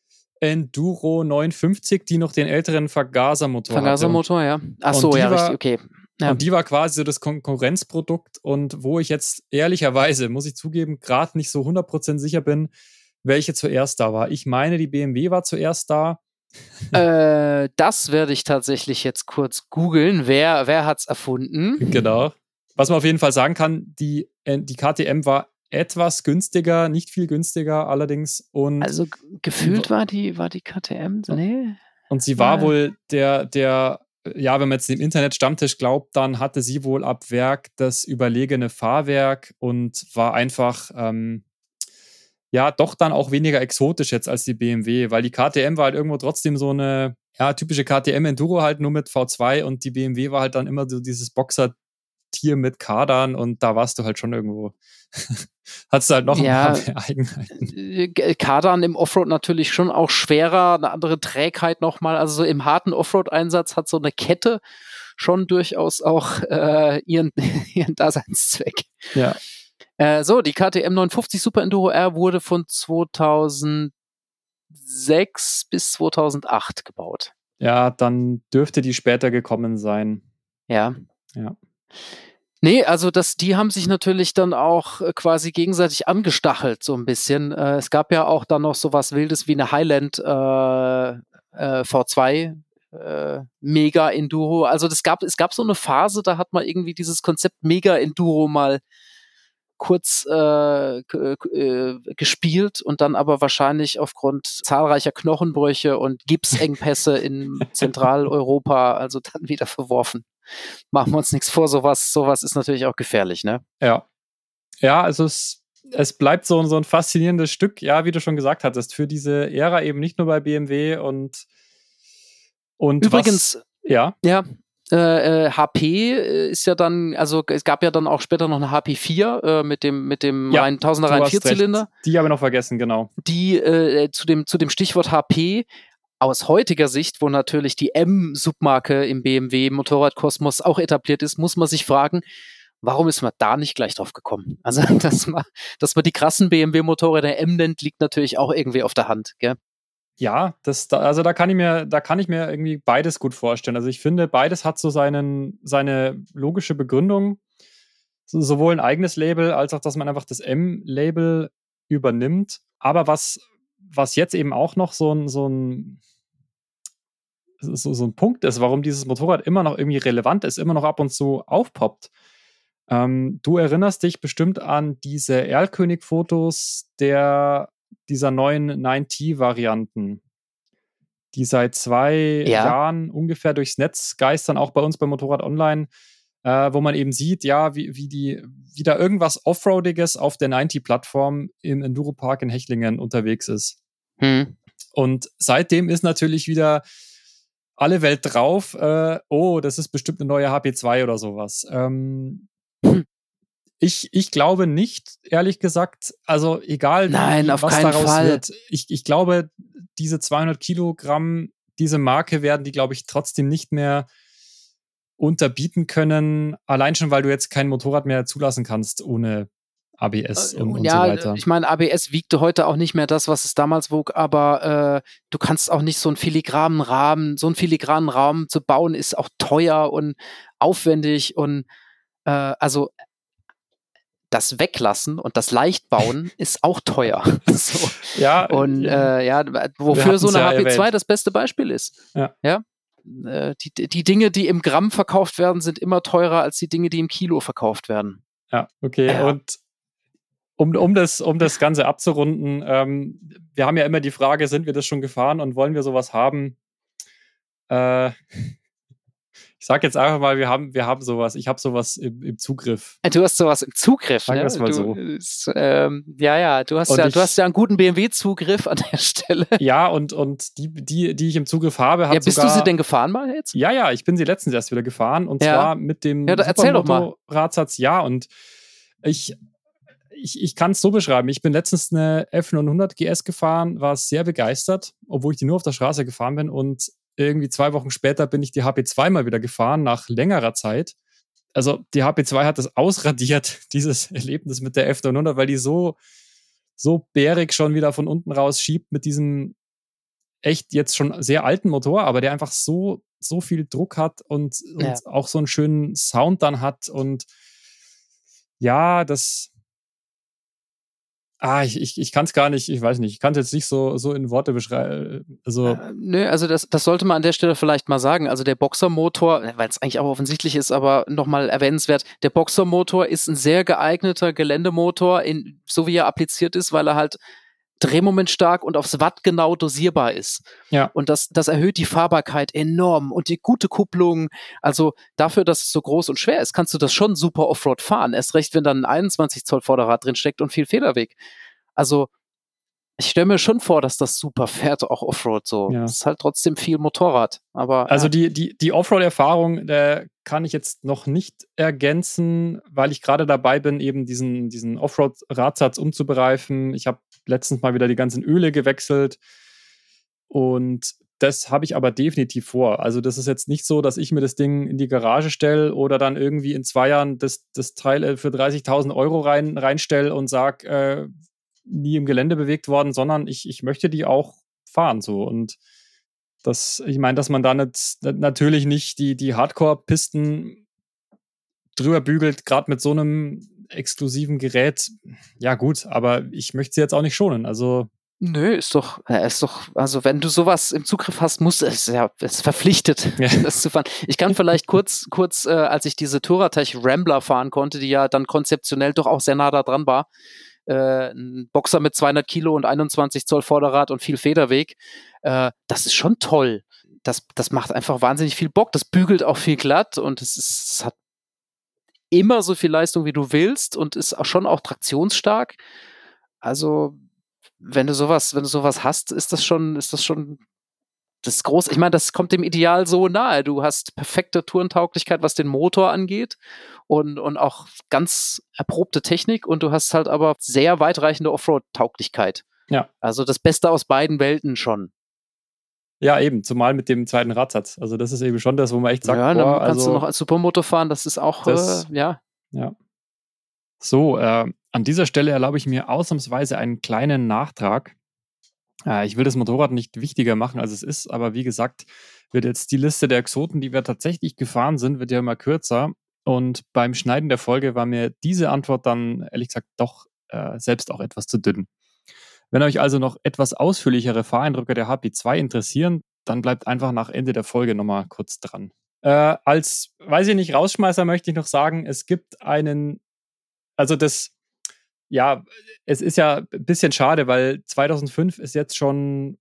Enduro neunhundertfünfzig, die noch den älteren Vergasermotor hatte. Vergasermotor, ja. Ach so, ja, war, richtig, okay. Ja. Und die war quasi so das Konkurrenzprodukt und wo ich jetzt ehrlicherweise, muss ich zugeben, gerade nicht so hundert Prozent sicher bin, welche zuerst da war. Ich meine, die B M W war zuerst da. äh, das werde ich tatsächlich jetzt kurz googeln. Wer, wer hat's erfunden? Genau. Was man auf jeden Fall sagen kann, die, die K T M war etwas günstiger, nicht viel günstiger allerdings. Und also gefühlt war die, war die K T M, nee. Und sie war ja. wohl der, der, ja, wenn man jetzt dem Internet-Stammtisch glaubt, dann hatte sie wohl ab Werk das überlegene Fahrwerk und war einfach, ähm, ja, doch dann auch weniger exotisch jetzt als die B M W, weil die K T M war halt irgendwo trotzdem so eine, ja, typische K T M-Enduro halt nur mit V zwei und die B M W war halt dann immer so dieses Boxer-Tier mit Kadern und da warst du halt schon irgendwo, hattest du halt noch ja, ein paar mehr Eigenheiten. Kadern im Offroad natürlich schon auch schwerer, eine andere Trägheit nochmal, also so im harten Offroad-Einsatz hat so eine Kette schon durchaus auch äh, ihren, ihren Daseinszweck. Ja. Äh, so, die K T M neunhundertfünfzig Super Enduro R wurde von zweitausendsechs bis zweitausendacht gebaut. Ja, dann dürfte die später gekommen sein. Ja. Ja. Nee, also das, die haben sich natürlich dann auch äh, quasi gegenseitig angestachelt, so ein bisschen. Äh, es gab ja auch dann noch sowas Wildes wie eine Highland äh, äh, V zwei äh, Mega Enduro. Also das gab, es gab so eine Phase, da hat man irgendwie dieses Konzept Mega Enduro mal kurz äh, äh, gespielt und dann aber wahrscheinlich aufgrund zahlreicher Knochenbrüche und Gipsengpässe in Zentraleuropa also dann wieder verworfen. Machen wir uns nichts vor, sowas, sowas ist natürlich auch gefährlich, ne? Ja. Ja, also es, es bleibt so, so ein faszinierendes Stück, ja, wie du schon gesagt hattest, für diese Ära eben nicht nur bei B M W und und übrigens, was, ja. Ja, Äh, H P ist ja dann, also es gab ja dann auch später noch eine H P vier äh, mit dem mit dem ja, rein Tausender rein Vierzylinder. Die habe ich noch vergessen, genau. Die äh, zu dem zu dem Stichwort H P aus heutiger Sicht, wo natürlich die M-Submarke im B M W-Motorradkosmos auch etabliert ist, muss man sich fragen, warum ist man da nicht gleich drauf gekommen? Also, dass man, dass man die krassen B M W-Motorräder M nennt, liegt natürlich auch irgendwie auf der Hand, gell? Ja, das, also da kann ich mir, da kann ich mir irgendwie beides gut vorstellen. Also ich finde, beides hat so seinen, seine logische Begründung. So, sowohl ein eigenes Label, als auch, dass man einfach das M-Label übernimmt. Aber was, was jetzt eben auch noch so ein, so ein, so, so ein Punkt ist, warum dieses Motorrad immer noch irgendwie relevant ist, immer noch ab und zu aufpoppt. Ähm, du erinnerst dich bestimmt an diese Erlkönig-Fotos der dieser neuen neun T-Varianten, die seit zwei Ja. Jahren ungefähr durchs Netz geistern, auch bei uns bei Motorrad Online, äh, wo man eben sieht, ja, wie, wie, die, wie da irgendwas Offroadiges auf der neun T-Plattform im Enduropark in Hechlingen unterwegs ist. Hm. Und seitdem ist natürlich wieder alle Welt drauf, äh, oh, das ist bestimmt eine neue H P zwei oder sowas. Ähm, Hm. Ich, ich glaube nicht, ehrlich gesagt. Also egal, Nein, wie, auf was keinen daraus Fall. wird. Ich, ich glaube, diese zweihundert Kilogramm, diese Marke werden die, glaube ich, trotzdem nicht mehr unterbieten können. Allein schon, weil du jetzt kein Motorrad mehr zulassen kannst ohne A B S Äh, und, und ja, so weiter. ich meine, A B S wiegte heute auch nicht mehr das, was es damals wog, aber äh, du kannst auch nicht so einen filigranen Rahmen, so einen filigranen Rahmen zu bauen, ist auch teuer und aufwendig und äh, also das Weglassen und das Leichtbauen ist auch teuer. So. Ja, Und ja. äh, ja, Wir wofür so hatten's eine ja H P zwei erwähnt. das beste Beispiel ist. Ja. Ja? Äh, die, die Dinge, die im Gramm verkauft werden, sind immer teurer als die Dinge, die im Kilo verkauft werden. Ja, okay. Ja. Und um, um, das, um das Ganze abzurunden, ähm, wir haben ja immer die Frage, sind wir das schon gefahren und wollen wir sowas haben? Äh, ich sag jetzt einfach mal, wir haben, wir haben sowas. Ich habe sowas im, im Zugriff. Du hast sowas im Zugriff, Sagen ne? wir's mal du, so. Ist, ähm, ja, ja, du hast Und ja, ich- du hast ja einen guten B M W-Zugriff an der Stelle. Ja, und, und die, die, die ich im Zugriff habe, hat Ja, bist sogar... du sie denn gefahren mal jetzt? Ja, ja, ich bin sie letztens erst wieder gefahren und Ja. zwar mit dem Ja, da erzähl doch mal. Supermoto-Radsatz. Ja, und ich, ich, ich kann es so beschreiben. Ich bin letztens eine F neunhundert G S gefahren, war sehr begeistert, obwohl ich die nur auf der Straße gefahren bin und irgendwie zwei Wochen später bin ich die H P zwei mal wieder gefahren, nach längerer Zeit. Also die H P zwei hat das ausradiert, dieses Erlebnis mit der F neunhundert, weil die so, so bärig schon wieder von unten raus schiebt mit diesem echt jetzt schon sehr alten Motor, aber der einfach so, so viel Druck hat und, und Ja. auch so einen schönen Sound dann hat und ja, das ah, ich, ich, ich kann es gar nicht, ich weiß nicht, ich kann es jetzt nicht so, so in Worte beschreiben. Also, Äh, nö, also das, das sollte man an der Stelle vielleicht mal sagen. Also der Boxermotor, weil es eigentlich auch offensichtlich ist, aber nochmal erwähnenswert, der Boxermotor ist ein sehr geeigneter Geländemotor, in, so wie er appliziert ist, weil er halt drehmomentstark und aufs Watt genau dosierbar ist. ja, Und das, das erhöht die Fahrbarkeit enorm und die gute Kupplung. Also dafür, dass es so groß und schwer ist, kannst du das schon super Offroad fahren. Erst recht, wenn dann ein einundzwanzig Zoll Vorderrad drin steckt und viel Federweg. Also ich stelle mir schon vor, dass das super fährt, auch Offroad so. Ja. Es ist halt trotzdem viel Motorrad. Aber also ja. die, die, die Offroad-Erfahrung, der kann ich jetzt noch nicht ergänzen, weil ich gerade dabei bin, eben diesen, diesen Offroad-Radsatz umzubereifen. Ich habe letztens mal wieder die ganzen Öle gewechselt und das habe ich aber definitiv vor. Also das ist jetzt nicht so, dass ich mir das Ding in die Garage stelle oder dann irgendwie in zwei Jahren das, das Teil für dreißigtausend Euro rein, reinstelle und sage, äh, nie im Gelände bewegt worden, sondern ich, ich möchte die auch fahren so und das, ich meine, dass man da nicht, natürlich nicht die, die Hardcore-Pisten drüber bügelt, gerade mit so einem exklusiven Gerät. Ja, gut, aber ich möchte sie jetzt auch nicht schonen. Also, Nö, ist doch, äh, ist doch, also wenn du sowas im Zugriff hast, muss es ja, es ist verpflichtet, Ja. das zu fahren. Ich kann vielleicht kurz, kurz, äh, als ich diese Touratech Rambler fahren konnte, die ja dann konzeptionell doch auch sehr nah da dran war, äh, ein Boxer mit zweihundert Kilo und einundzwanzig Zoll Vorderrad und viel Federweg, äh, das ist schon toll. Das, das macht einfach wahnsinnig viel Bock. Das bügelt auch viel glatt und es, ist, es hat immer so viel Leistung, wie du willst und ist auch schon auch traktionsstark. Also wenn du sowas, wenn du sowas hast, ist das schon, ist das schon das groß. Ich meine, das kommt dem Ideal so nahe. Du hast perfekte Tourentauglichkeit, was den Motor angeht und, und auch ganz erprobte Technik und du hast halt aber sehr weitreichende Offroad-Tauglichkeit. ja. Also das Beste aus beiden Welten schon. Ja, eben, zumal mit dem zweiten Radsatz. Also, das ist eben schon das, wo man echt sagt, Ja, dann boah, kannst also, du noch als Supermoto fahren, das ist auch, das- äh, ja. ja. So, äh, an dieser Stelle erlaube ich mir ausnahmsweise einen kleinen Nachtrag. Äh, ich will das Motorrad nicht wichtiger machen, als es ist, aber wie gesagt, wird jetzt die Liste der Exoten, die wir tatsächlich gefahren sind, wird ja immer kürzer. Und beim Schneiden der Folge war mir diese Antwort dann, ehrlich gesagt, doch äh, selbst auch etwas zu dünn. Wenn euch also noch etwas ausführlichere Fahreindrücke der H P zwei interessieren, dann bleibt einfach nach Ende der Folge nochmal kurz dran. Äh, als, weiß ich nicht, Rausschmeißer möchte ich noch sagen, es gibt einen, also das, ja, es ist ja ein bisschen schade, weil zweitausendfünf ist jetzt schon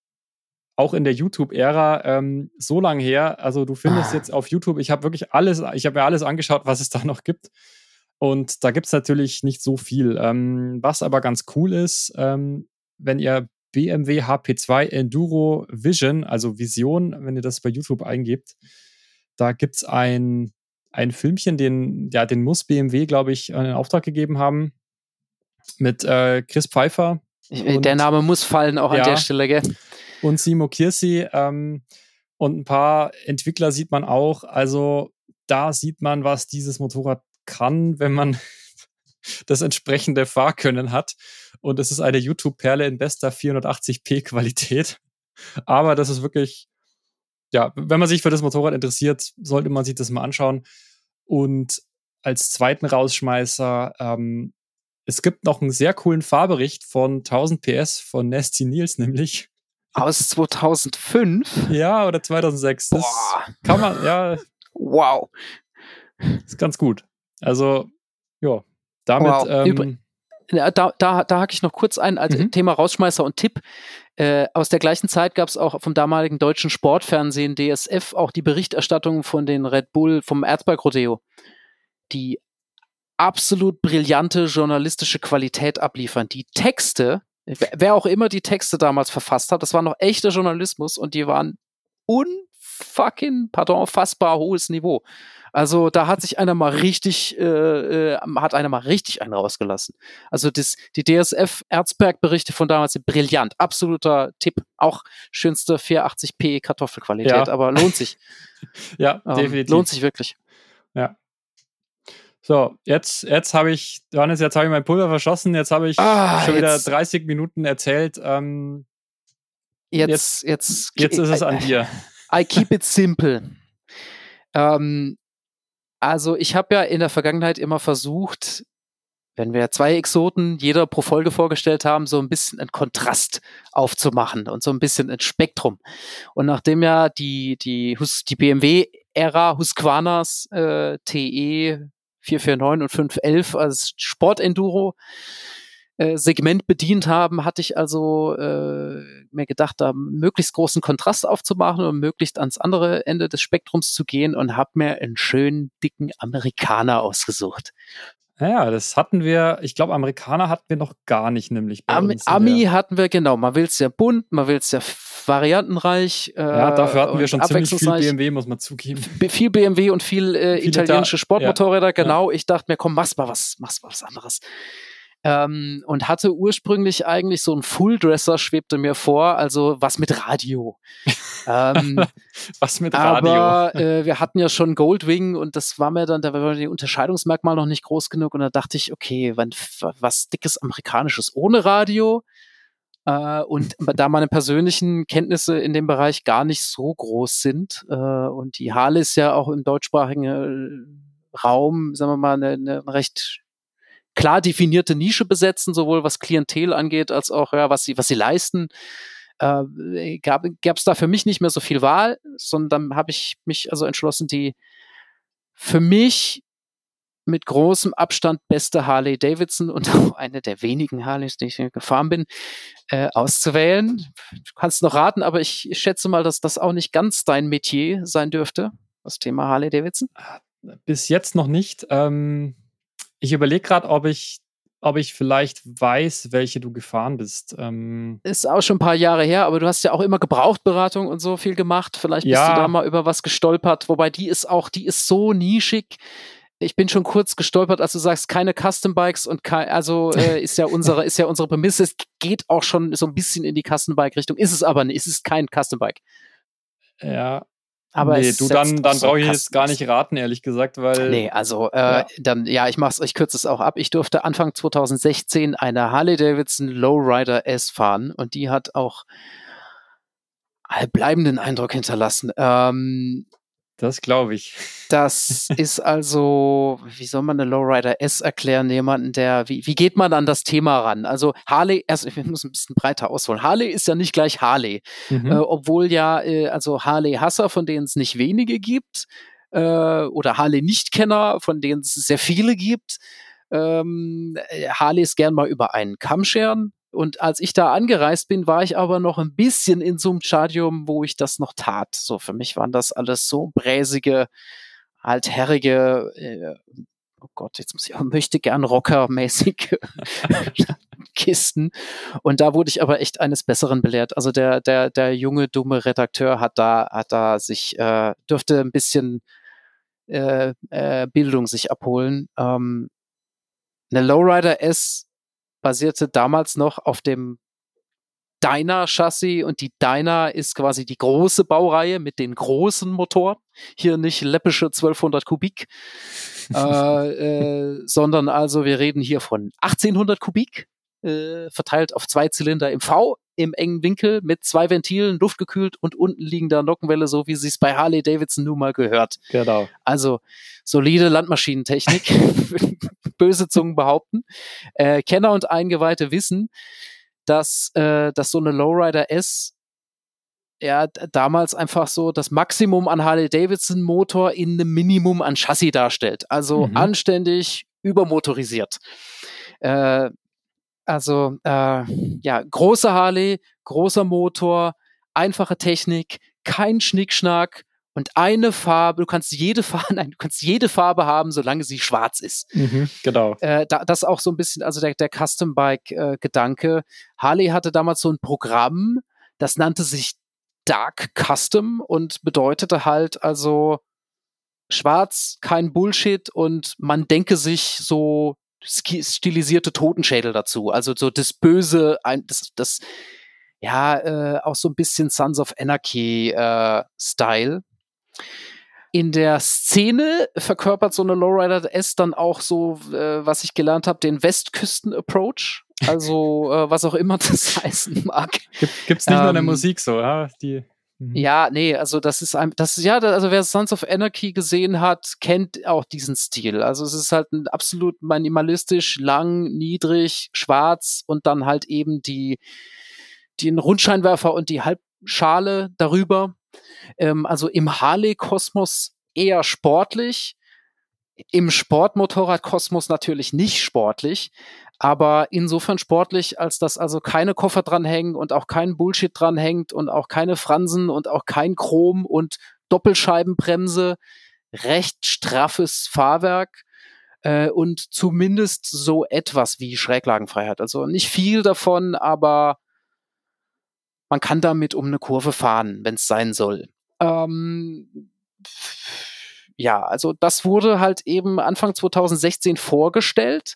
auch in der YouTube-Ära ähm, so lang her. Also du findest Ah. jetzt auf YouTube, ich habe wirklich alles, ich habe mir alles angeschaut, was es da noch gibt. Und da gibt es natürlich nicht so viel. Ähm, was aber ganz cool ist, ähm, wenn ihr B M W H P zwei Enduro Vision, also Vision, wenn ihr das bei YouTube eingebt, da gibt es ein ein Filmchen, den, ja, den muss B M W, glaube ich, in Auftrag gegeben haben. Mit äh, Chris Pfeiffer. Und, der Name muss fallen auch ja, an der Stelle, gell? Und Simo Kirsi. Ähm, und ein paar Entwickler sieht man auch. Also da sieht man, was dieses Motorrad kann, wenn man das entsprechende Fahrkönnen hat. Und es ist eine YouTube-Perle in bester vierhundertachtzig p Qualität. Aber das ist wirklich, ja, wenn man sich für das Motorrad interessiert, sollte man sich das mal anschauen. Und als zweiten Rausschmeißer, ähm, es gibt noch einen sehr coolen Fahrbericht von tausend P S von Nasty Nils, nämlich. Aus zweitausendfünf? Ja, oder zweitausendsechs. Boah. Das kann man, ja. Wow. Ist ganz gut. Also, ja, damit. Wow. Ähm, Da, da, da hake ich noch kurz ein, als mhm. Thema Rausschmeißer und Tipp. Äh, aus der gleichen Zeit gab es auch vom damaligen deutschen Sportfernsehen D S F auch die Berichterstattung von den Red Bull vom Erzberg Rodeo, die absolut brillante journalistische Qualität abliefern. Die Texte, wer auch immer die Texte damals verfasst hat, das war noch echter Journalismus und die waren unfucking, pardon, fassbar hohes Niveau. Also da hat sich einer mal richtig, äh, äh, hat einer mal richtig einen rausgelassen. Also das, die D S F-Erzberg-Berichte von damals sind brillant, absoluter Tipp. Auch schönste vierhundertachtzig p Kartoffelqualität, ja. Aber lohnt sich. Ja, ähm, definitiv. Lohnt sich wirklich. Ja. So, jetzt, jetzt habe ich, Johannes, jetzt habe ich mein Pulver verschossen, jetzt habe ich ah, schon wieder jetzt, dreißig Minuten erzählt. Ähm, jetzt, jetzt, jetzt, jetzt ist es an dir. I keep it simple. ähm, Also ich habe ja in der Vergangenheit immer versucht, wenn wir zwei Exoten jeder pro Folge vorgestellt haben, so ein bisschen einen Kontrast aufzumachen und so ein bisschen ein Spektrum. Und nachdem ja die, die, die B M W-Ära Husqvarnas äh, T E vier vier neun und fünf elf als Sportenduro äh, Segment bedient haben, hatte ich also äh, mir gedacht, da möglichst großen Kontrast aufzumachen und möglichst ans andere Ende des Spektrums zu gehen und habe mir einen schönen, dicken Amerikaner ausgesucht. Ja, das hatten wir, ich glaube, Amerikaner hatten wir noch gar nicht, nämlich bei Ami, uns Ami hatten wir, genau, man will es ja bunt, man will es ja variantenreich. Äh, ja, dafür hatten wir schon ziemlich viel B M W, muss man zugeben. B- viel B M W und viel äh, italienische da, Sportmotorräder, ja, genau. Ja. Ich dachte mir, komm, mach's mal was, mach's mal was anderes. Ähm, und hatte ursprünglich eigentlich so ein Fulldresser, schwebte mir vor, also was mit Radio. ähm, was mit Radio? Aber äh, wir hatten ja schon Goldwing und das war mir dann, da war die Unterscheidungsmerkmal noch nicht groß genug und da dachte ich, okay, wenn, was dickes Amerikanisches ohne Radio äh, und da meine persönlichen Kenntnisse in dem Bereich gar nicht so groß sind äh, und die Harley ist ja auch im deutschsprachigen Raum, sagen wir mal, eine, eine recht klar definierte Nische besetzen, sowohl was Klientel angeht, als auch, ja, was sie, was sie leisten. Äh, gab es da für mich nicht mehr so viel Wahl, sondern habe ich mich also entschlossen, die für mich mit großem Abstand beste Harley Davidson und auch eine der wenigen Harleys, die ich gefahren bin, äh, auszuwählen. Du kannst noch raten, aber ich, ich schätze mal, dass das auch nicht ganz dein Metier sein dürfte, das Thema Harley Davidson. Bis jetzt noch nicht. Ähm Ich überlege gerade, ob ich, ob ich vielleicht weiß, welche du gefahren bist. Ähm ist auch schon ein paar Jahre her, aber du hast ja auch immer Gebrauchtberatung und so viel gemacht. Vielleicht bist ja. du da mal über was gestolpert. Wobei die ist auch, die ist so nischig. Ich bin schon kurz gestolpert, als du sagst, keine Custom Bikes und kein, also äh, ist ja unsere, ist ja unsere Prämisse. Es geht auch schon so ein bisschen in die Custom Bike Richtung. Ist es aber nicht. Es ist kein Custom Bike. Ja. Aber nee, du, dann, dann brauche ich jetzt gar nicht raten, ehrlich gesagt, weil... Nee, also, äh, ja. dann, ja, ich mach's, ich kürze es auch ab. Ich durfte Anfang zweitausendsechzehn eine Harley-Davidson Lowrider S fahren und die hat auch einen bleibenden Eindruck hinterlassen. Ähm, das glaube ich. Das ist also, wie soll man eine Lowrider S erklären, jemanden, der, wie, wie geht man an das Thema ran? Also Harley, also ich muss ein bisschen breiter ausholen. Harley ist ja nicht gleich Harley, mhm. äh, obwohl ja, äh, also Harley-Hasser, von denen es nicht wenige gibt, äh, oder Harley-Nichtkenner, von denen es sehr viele gibt. Ähm, Harley ist gern mal über einen Kamm scheren. Und als ich da angereist bin, war ich aber noch ein bisschen in so einem Stadium, wo ich das noch tat. So, für mich waren das alles so bräsige, altherrige, äh, oh Gott, jetzt muss ich auch, möchte gern Rocker-mäßige Kisten. Und da wurde ich aber echt eines Besseren belehrt. Also der, der, der junge, dumme Redakteur hat da, hat da sich, äh, dürfte ein bisschen äh, äh, Bildung sich abholen. Ähm, eine Lowrider S basierte damals noch auf dem Dyna-Chassis und die Dyna ist quasi die große Baureihe mit den großen Motoren. Hier nicht läppische zwölfhundert Kubik, äh, äh, sondern also wir reden hier von achtzehnhundert Kubik, äh, verteilt auf zwei Zylinder im V, im engen Winkel mit zwei Ventilen, luftgekühlt und unten liegender Nockenwelle, so wie sie es bei Harley Davidson nun mal gehört. Genau. Also solide Landmaschinentechnik, böse Zungen behaupten. Äh, Kenner und Eingeweihte wissen, dass, äh, dass so eine Lowrider S ja d- damals einfach so das Maximum an Harley-Davidson-Motor in einem Minimum an Chassis darstellt. Also Mhm. anständig übermotorisiert. Äh, also äh, ja, große Harley, großer Motor, einfache Technik, kein Schnickschnack und eine Farbe. Du kannst jede Farbe, nein, du kannst jede Farbe haben, solange sie schwarz ist. Mhm, genau. Äh, da, das auch so ein bisschen, also der, der Custom-Bike-Gedanke. Harley hatte damals so ein Programm, das nannte sich Dark Custom und bedeutete halt also schwarz, kein Bullshit und man denke sich so ski- stilisierte Totenschädel dazu. Also so das Böse, ein, das, das ja, äh, auch so ein bisschen Sons of Anarchy äh, Style. In der Szene verkörpert so eine Lowrider S dann auch so, äh, was ich gelernt habe, den Westküsten-Approach. Also, äh, was auch immer das heißen mag. Gibt, gibt's nicht nur in der Ähm, Musik so, ja? Die, mhm. Ja, nee, also das ist ein, das ist ja, also wer Sons of Anarchy gesehen hat, kennt auch diesen Stil. Also es ist halt ein absolut minimalistisch, lang, niedrig, schwarz und dann halt eben die, den Rundscheinwerfer und die Halbschale darüber. Ähm, also im Harley-Kosmos eher sportlich, im Sportmotorrad-Kosmos natürlich nicht sportlich, aber insofern sportlich, als dass also keine Koffer dranhängen und auch kein Bullshit dranhängt und auch keine Fransen und auch kein Chrom und Doppelscheibenbremse, recht straffes Fahrwerk äh, und zumindest so etwas wie Schräglagenfreiheit. Also nicht viel davon, aber man kann damit um eine Kurve fahren, wenn es sein soll. Ähm, ja, also das wurde halt eben Anfang zwanzig sechzehn vorgestellt.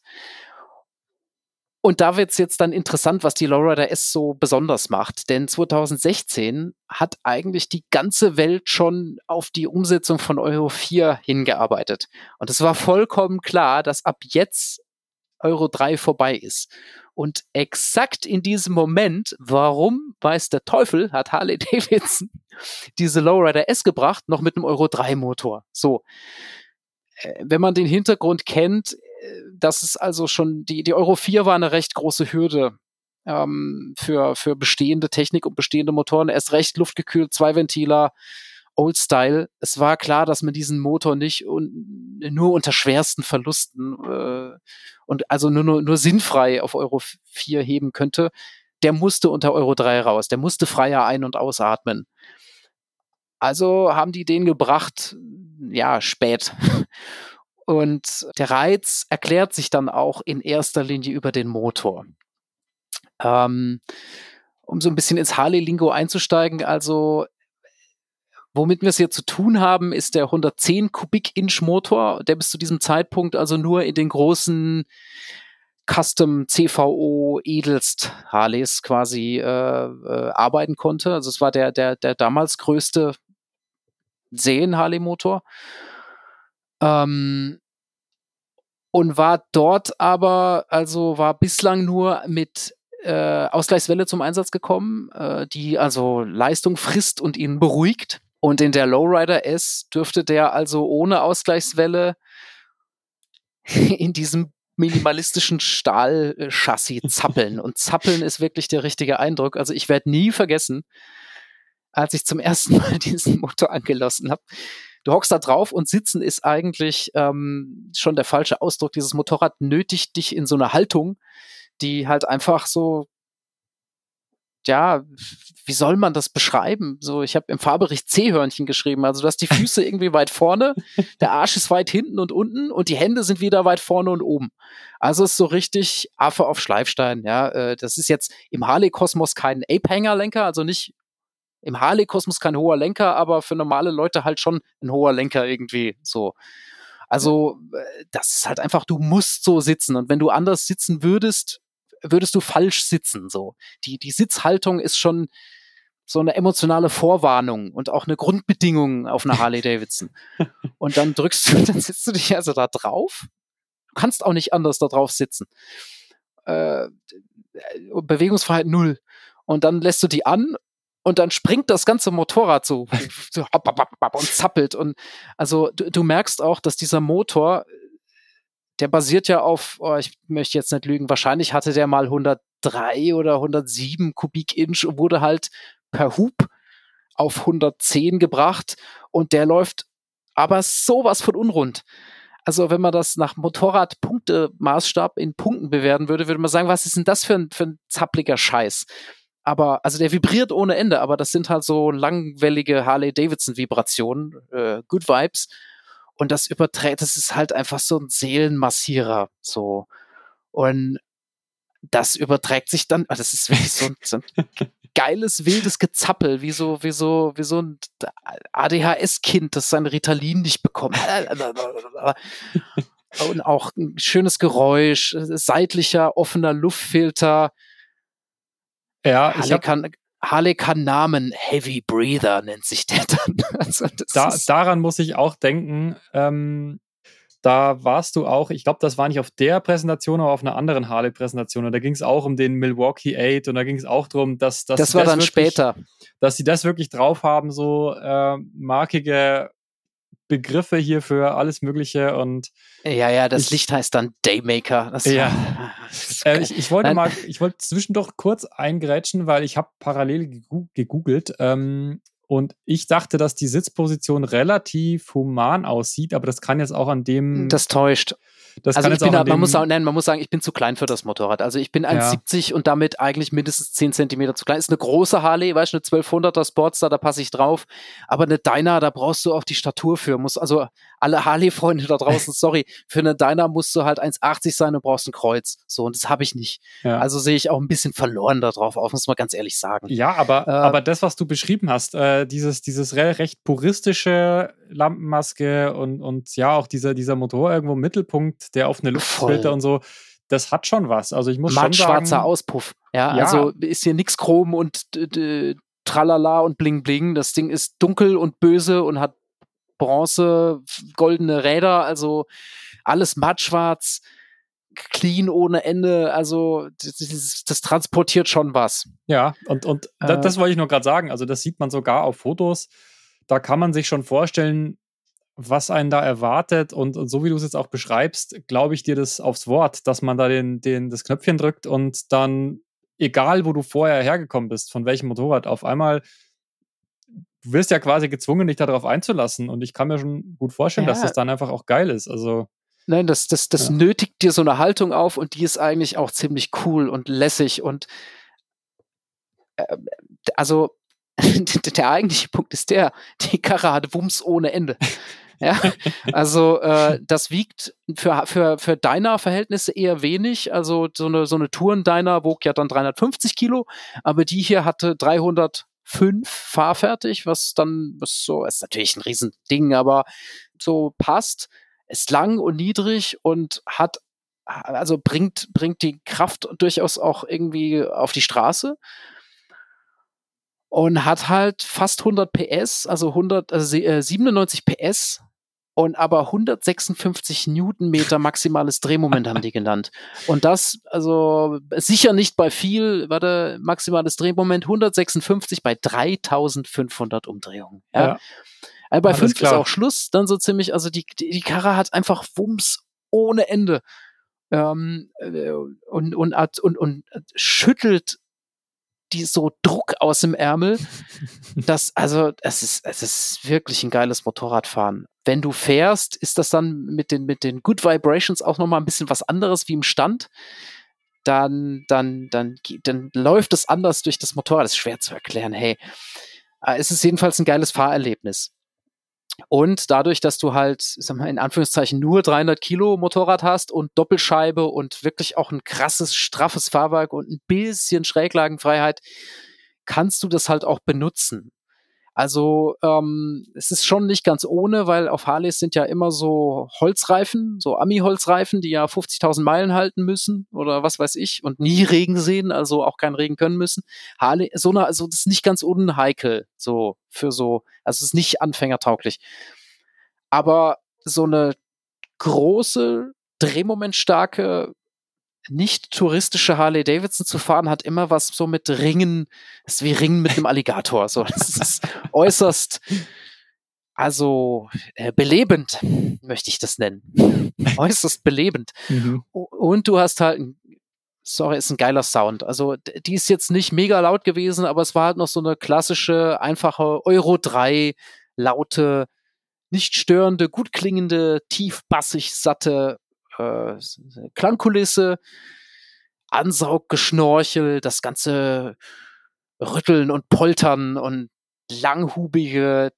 Und da wird's jetzt dann interessant, was die Lowrider S so besonders macht. Denn zwanzig sechzehn hat eigentlich die ganze Welt schon auf die Umsetzung von Euro vier hingearbeitet. Und es war vollkommen klar, dass ab jetzt Euro drei vorbei ist. Und exakt in diesem Moment, warum weiß der Teufel, hat Harley Davidson diese Lowrider S gebracht, noch mit einem Euro drei Motor. So. Äh, wenn man den Hintergrund kennt, äh, das ist also schon, die, die Euro vier war eine recht große Hürde ähm, für, für bestehende Technik und bestehende Motoren. Erst recht luftgekühlt, zwei Ventiler, Old Style. Es war klar, dass man diesen Motor nicht un, nur unter schwersten Verlusten äh, und also nur, nur, nur sinnfrei auf Euro vier heben könnte. Der musste unter Euro drei raus. Der musste freier ein- und ausatmen. Also haben die den gebracht, ja, spät. Und der Reiz erklärt sich dann auch in erster Linie über den Motor. Ähm, um so ein bisschen ins Harley-Lingo einzusteigen, also womit wir es hier zu tun haben, ist der hundertzehn Kubik-Inch Motor, der bis zu diesem Zeitpunkt also nur in den großen Custom C V O Edelst Harleys quasi äh, äh, arbeiten konnte. Also es war der, der, der damals größte Serien-Harley-Motor. Ähm, und war dort aber, also war bislang nur mit äh, Ausgleichswelle zum Einsatz gekommen, äh, die also Leistung frisst und ihn beruhigt. Und in der Lowrider S dürfte der also ohne Ausgleichswelle in diesem minimalistischen Stahlchassis zappeln. Und zappeln ist wirklich der richtige Eindruck. Also ich werde nie vergessen, als ich zum ersten Mal diesen Motor angelassen habe. Du hockst da drauf und sitzen ist eigentlich ähm, schon der falsche Ausdruck. Dieses Motorrad nötigt dich in so eine Haltung, die halt einfach so, ja, wie soll man das beschreiben? So, ich habe im Fahrbericht C-Hörnchen geschrieben. Also du hast die Füße irgendwie weit vorne, der Arsch ist weit hinten und unten und die Hände sind wieder weit vorne und oben. Also ist so richtig Affe auf Schleifstein. Ja, äh, das ist jetzt im Harley-Kosmos kein Ape-Hanger-Lenker, also nicht im Harley-Kosmos kein hoher Lenker, aber für normale Leute halt schon ein hoher Lenker irgendwie so. Also das ist halt einfach, du musst so sitzen und wenn du anders sitzen würdest, würdest du falsch sitzen. So. Die, die Sitzhaltung ist schon so eine emotionale Vorwarnung und auch eine Grundbedingung auf einer Harley Davidson. Und dann drückst du, dann sitzt du dich also da drauf. Du kannst auch nicht anders da drauf sitzen. Äh, Bewegungsfreiheit null. Und dann lässt du die an und dann springt das ganze Motorrad so, so und zappelt. Und also du, du merkst auch, dass dieser Motor, der basiert ja auf, oh, ich möchte jetzt nicht lügen, wahrscheinlich hatte der mal hundertdrei oder hundertsieben Kubik-Inch und wurde halt per Hub auf hundertzehn gebracht und der läuft aber sowas von unrund. Also wenn man das nach Motorrad-Punkte-Maßstab in Punkten bewerten würde, würde man sagen, was ist denn das für ein, für ein zappliger Scheiß? Aber, also der vibriert ohne Ende, aber das sind halt so langwellige Harley-Davidson-Vibrationen, äh, Good Vibes. Und das überträgt, das ist halt einfach so ein Seelenmassierer, so. Und das überträgt sich dann, ah, das ist wirklich so ein, so ein geiles, wildes Gezappel, wie so, wie so, wie so ein A D H S-Kind, das sein Ritalin nicht bekommt. Und auch ein schönes Geräusch, seitlicher, offener Luftfilter. Ja, Harley ich hab, kann, Harley kann Namen, Heavy Breather nennt sich der dann. Also das da, ist, daran muss ich auch denken, ähm, da warst du auch, ich glaube, das war nicht auf der Präsentation, aber auf einer anderen Harley-Präsentation. Und da ging es auch um den Milwaukee Eight und da ging es auch darum, dass, dass das sie war das dann wirklich, später. dass sie das wirklich drauf haben, so äh, markige Begriffe hier für alles Mögliche. Und Ja, ja, das ich, Licht heißt dann Daymaker. Das ja. war, das ist Äh, geil. ich, ich wollte Nein. mal, ich wollte zwischendurch kurz eingrätschen, weil ich habe parallel gegu- gegoogelt ähm, und ich dachte, dass die Sitzposition relativ human aussieht, aber das kann jetzt auch an dem, Das täuscht. das Also kann ich jetzt bin, auch da, an man muss dem, sagen, nein, man muss sagen, ich bin zu klein für das Motorrad. Also ich bin Ja. eins siebzig und damit eigentlich mindestens zehn Zentimeter zu klein. Ist eine große Harley, weißt du, eine zwölfhunderter Sportster, da passe ich drauf. Aber eine Dyna, da brauchst du auch die Statur für. Muss, also alle Harley-Freunde da draußen, sorry, für eine Dyna musst du halt eins achtzig sein und brauchst ein Kreuz. So, und das habe ich nicht. ja. Also sehe ich auch ein bisschen verloren da drauf auf, muss man ganz ehrlich sagen. Ja, aber, Äh, aber das, was du beschrieben hast, äh, dieses, dieses re recht puristische Lampenmaske und, und ja, auch dieser, dieser Motor irgendwo im Mittelpunkt, der offene Luftfilter Voll. und so, das hat schon was. Also ich muss schon Mattschwarzer sagen, Auspuff. Ja, ja, also ist hier nix Chrom und d- d- Tralala und Bling Bling. Das Ding ist dunkel und böse und hat Bronze, goldene Räder, also alles mattschwarz, clean ohne Ende. Also das, das, das transportiert schon was. ja, und, und da, Äh, das wollte ich nur gerade sagen. Also das sieht man sogar auf Fotos. Da kann man sich schon vorstellen, was einen da erwartet. Und, und so wie du es jetzt auch beschreibst, glaube ich dir das aufs Wort, dass man da den, den, das Knöpfchen drückt und dann, egal wo du vorher hergekommen bist, von welchem Motorrad, auf einmal, du wirst ja quasi gezwungen, dich darauf einzulassen. Und ich kann mir schon gut vorstellen, dass Ja. das dann einfach auch geil ist. Also, Nein, das, das, das Ja. nötigt dir so eine Haltung auf und die ist eigentlich auch ziemlich cool und lässig und äh, also der eigentliche Punkt ist der, die Karre hat Wumms ohne Ende. Ja, also äh, das wiegt für, für, für Dyna-Verhältnisse eher wenig. Also so eine, so eine Touren-Dyna wog ja dann dreihundertfünfzig Kilo, aber die hier hatte dreihundertfünf fahrfertig, was dann was so ist natürlich ein Riesending, aber so passt. Ist lang und niedrig und hat also bringt bringt die Kraft durchaus auch irgendwie auf die Straße. Und hat halt fast hundert P S, also hundert, also siebenundneunzig P S und aber hundertsechsundfünfzig Newtonmeter maximales Drehmoment haben die genannt. Und das, also sicher nicht bei viel, warte, maximales Drehmoment hundertsechsundfünfzig bei dreitausendfünfhundert Umdrehungen. Ja. Ja. Also bei Alles fünf ist klar. auch Schluss, dann so ziemlich, also die, die, die Karre hat einfach Wumms ohne Ende. Ähm, äh, und, und, und, und, und schüttelt die so Druck aus dem Ärmel. Das, also, es ist, es ist wirklich ein geiles Motorradfahren. Wenn du fährst, ist das dann mit den, mit den Good Vibrations auch nochmal ein bisschen was anderes wie im Stand. Dann, dann, dann, dann läuft es anders durch das Motorrad. Das ist schwer zu erklären. Hey, es ist jedenfalls ein geiles Fahrerlebnis. Und dadurch, dass du halt, sag mal, in Anführungszeichen nur dreihundert Kilo Motorrad hast und Doppelscheibe und wirklich auch ein krasses, straffes Fahrwerk und ein bisschen Schräglagenfreiheit, kannst du das halt auch benutzen. Also ähm, es ist schon nicht ganz ohne, weil auf Harleys sind ja immer so Holzreifen, so Ami-Holzreifen, die ja fünfzigtausend Meilen halten müssen oder was weiß ich und nie Regen sehen, also auch keinen Regen können müssen. Harley, so eine, also das ist nicht ganz unheikel, so für so, also es ist nicht anfängertauglich. Aber so eine große, drehmomentstarke, nicht touristische Harley Davidson zu fahren, hat immer was so mit Ringen, das ist wie Ringen mit einem Alligator. So, das ist äußerst, also äh, belebend, möchte ich das nennen. Äußerst belebend. Mhm. Und du hast halt, ein, sorry, ist ein geiler Sound. Also die ist jetzt nicht mega laut gewesen, aber es war halt noch so eine klassische, einfache Euro drei laute, nicht störende, gut klingende, tiefbassig satte Äh, Klangkulisse, Ansauggeschnorchel, das ganze Rütteln und Poltern und langhubige.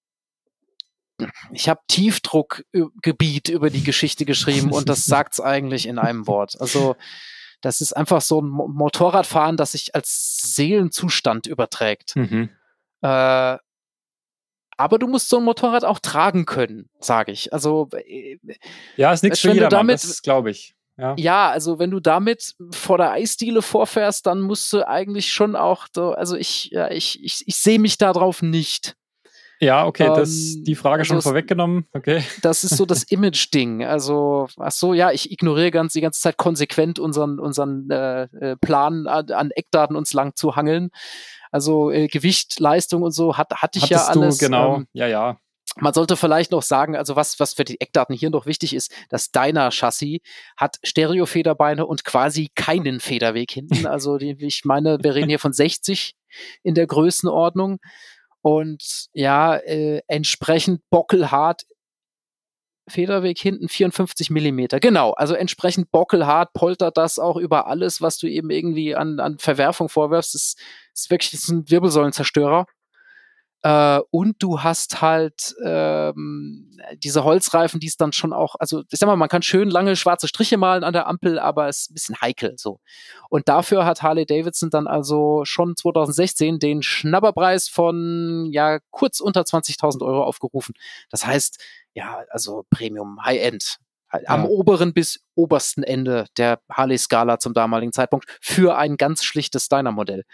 Ich habe Tiefdruckgebiet über die Geschichte geschrieben und das sagt's eigentlich in einem Wort. Also das ist einfach so ein Mo- Motorradfahren, das sich als Seelenzustand überträgt. Mhm. Äh, aber du musst so ein Motorrad auch tragen können, sage ich. Also äh, Ja, ist nichts für wenn du jedermann, damit- das glaube ich. Ja. Ja, also wenn du damit vor der Eisdiele vorfährst, dann musst du eigentlich schon auch, so, also ich, ja, ich, ich, ich sehe mich da drauf nicht. Ja, okay, das Ähm, die Frage also schon es- vorweggenommen. Okay. Das ist so das Image-Ding. Also, ach so, ja, ich ignoriere ganz die ganze Zeit konsequent unseren, unseren äh, äh, Plan an, an Eckdaten uns lang zu hangeln. Also äh, Gewicht, Leistung und so hat, hatte ich Hattest ja alles. du, genau, Ähm, ja, ja. Man sollte vielleicht noch sagen, also was, was für die Eckdaten hier noch wichtig ist, das Dyna-Chassis hat Stereo-Federbeine und quasi keinen Federweg hinten. Also die, ich meine, wir reden hier von sechzig in der Größenordnung. Und ja, äh, entsprechend bockelhart Federweg hinten vierundfünfzig Millimeter. Genau, also entsprechend bockelhart poltert das auch über alles, was du eben irgendwie an, an Verwerfung vorwirfst. Das ist wirklich das ist ein Wirbelsäulenzerstörer. Äh, und du hast halt ähm, diese Holzreifen, die es dann schon auch, also ich sag mal, man kann schön lange schwarze Striche malen an der Ampel, aber es ist ein bisschen heikel so. Und dafür hat Harley Davidson dann also schon zwanzig sechzehn den Schnapperpreis von ja kurz unter zwanzigtausend Euro aufgerufen. Das heißt, ja, also Premium, High-End. Am Ja. oberen bis obersten Ende der Harley-Skala zum damaligen Zeitpunkt für ein ganz schlichtes Dyna-Modell.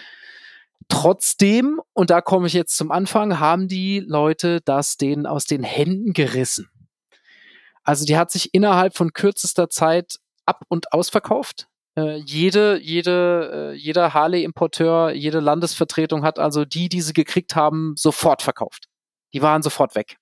Trotzdem, und da komme ich jetzt zum Anfang, haben die Leute das denen aus den Händen gerissen. Also die hat sich innerhalb von kürzester Zeit ab- und ausverkauft. Äh, jede, jede, äh, jeder Harley-Importeur, jede Landesvertretung hat also die, die sie gekriegt haben, sofort verkauft. Die waren sofort weg.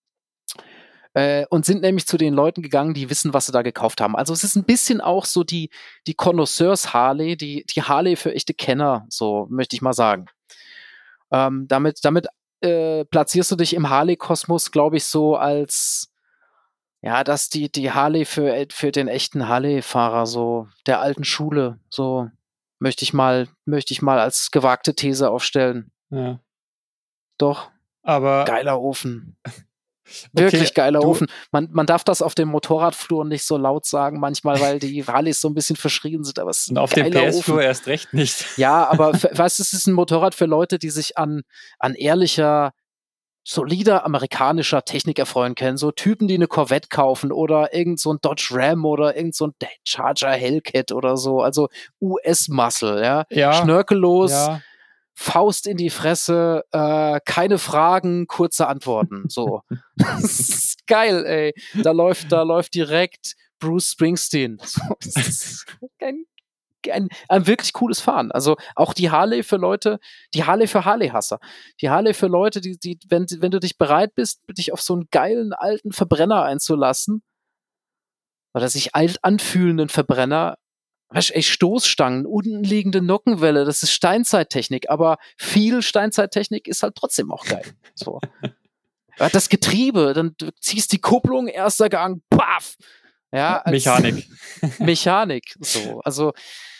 Äh, und sind nämlich zu den Leuten gegangen, die wissen, was sie da gekauft haben. Also es ist ein bisschen auch so die, die Connoisseurs-Harley, die, die Harley für echte Kenner, so möchte ich mal sagen. Ähm, damit damit äh, platzierst du dich im Harley-Kosmos, glaube ich, so als ja, dass die, die Harley für, für den echten Harley-Fahrer so der alten Schule, so möchte ich mal, möchte ich mal als gewagte These aufstellen. Ja. Doch, Aber geiler Ofen. Wirklich okay, geiler du- Ofen. Man, man darf das auf dem Motorradflur nicht so laut sagen, manchmal, weil die Harleys so ein bisschen verschrien sind, aber es ist ein und auf dem geiler P S-Flur Ofen. erst recht nicht. Ja, aber f- weißt du, es ist ein Motorrad für Leute, die sich an, an ehrlicher, solider amerikanischer Technik erfreuen können. So Typen, die eine Corvette kaufen oder irgend so ein Dodge Ram oder irgend so ein Charger Hellcat oder so. Also U S-Muscle, ja. Ja, Schnörkellos, Ja, Faust in die Fresse, äh, keine Fragen, kurze Antworten. So. Das ist geil, ey. Da läuft, da läuft direkt Bruce Springsteen. So, das ist ein, ein, ein wirklich cooles Fahren. Also auch die Harley für Leute, die Harley für Harley-Hasser. Die Harley für Leute, die, die, wenn, wenn du dich bereit bist, dich auf so einen geilen alten Verbrenner einzulassen, oder sich alt anfühlenden Verbrenner, weißt du, ey, Stoßstangen, unten liegende Nockenwelle, das ist Steinzeittechnik, aber viel Steinzeittechnik ist halt trotzdem auch geil. So. Ja, das Getriebe, dann du ziehst die Kupplung, erster Gang, paff! Ja, als Mechanik. Mechanik, so. Also,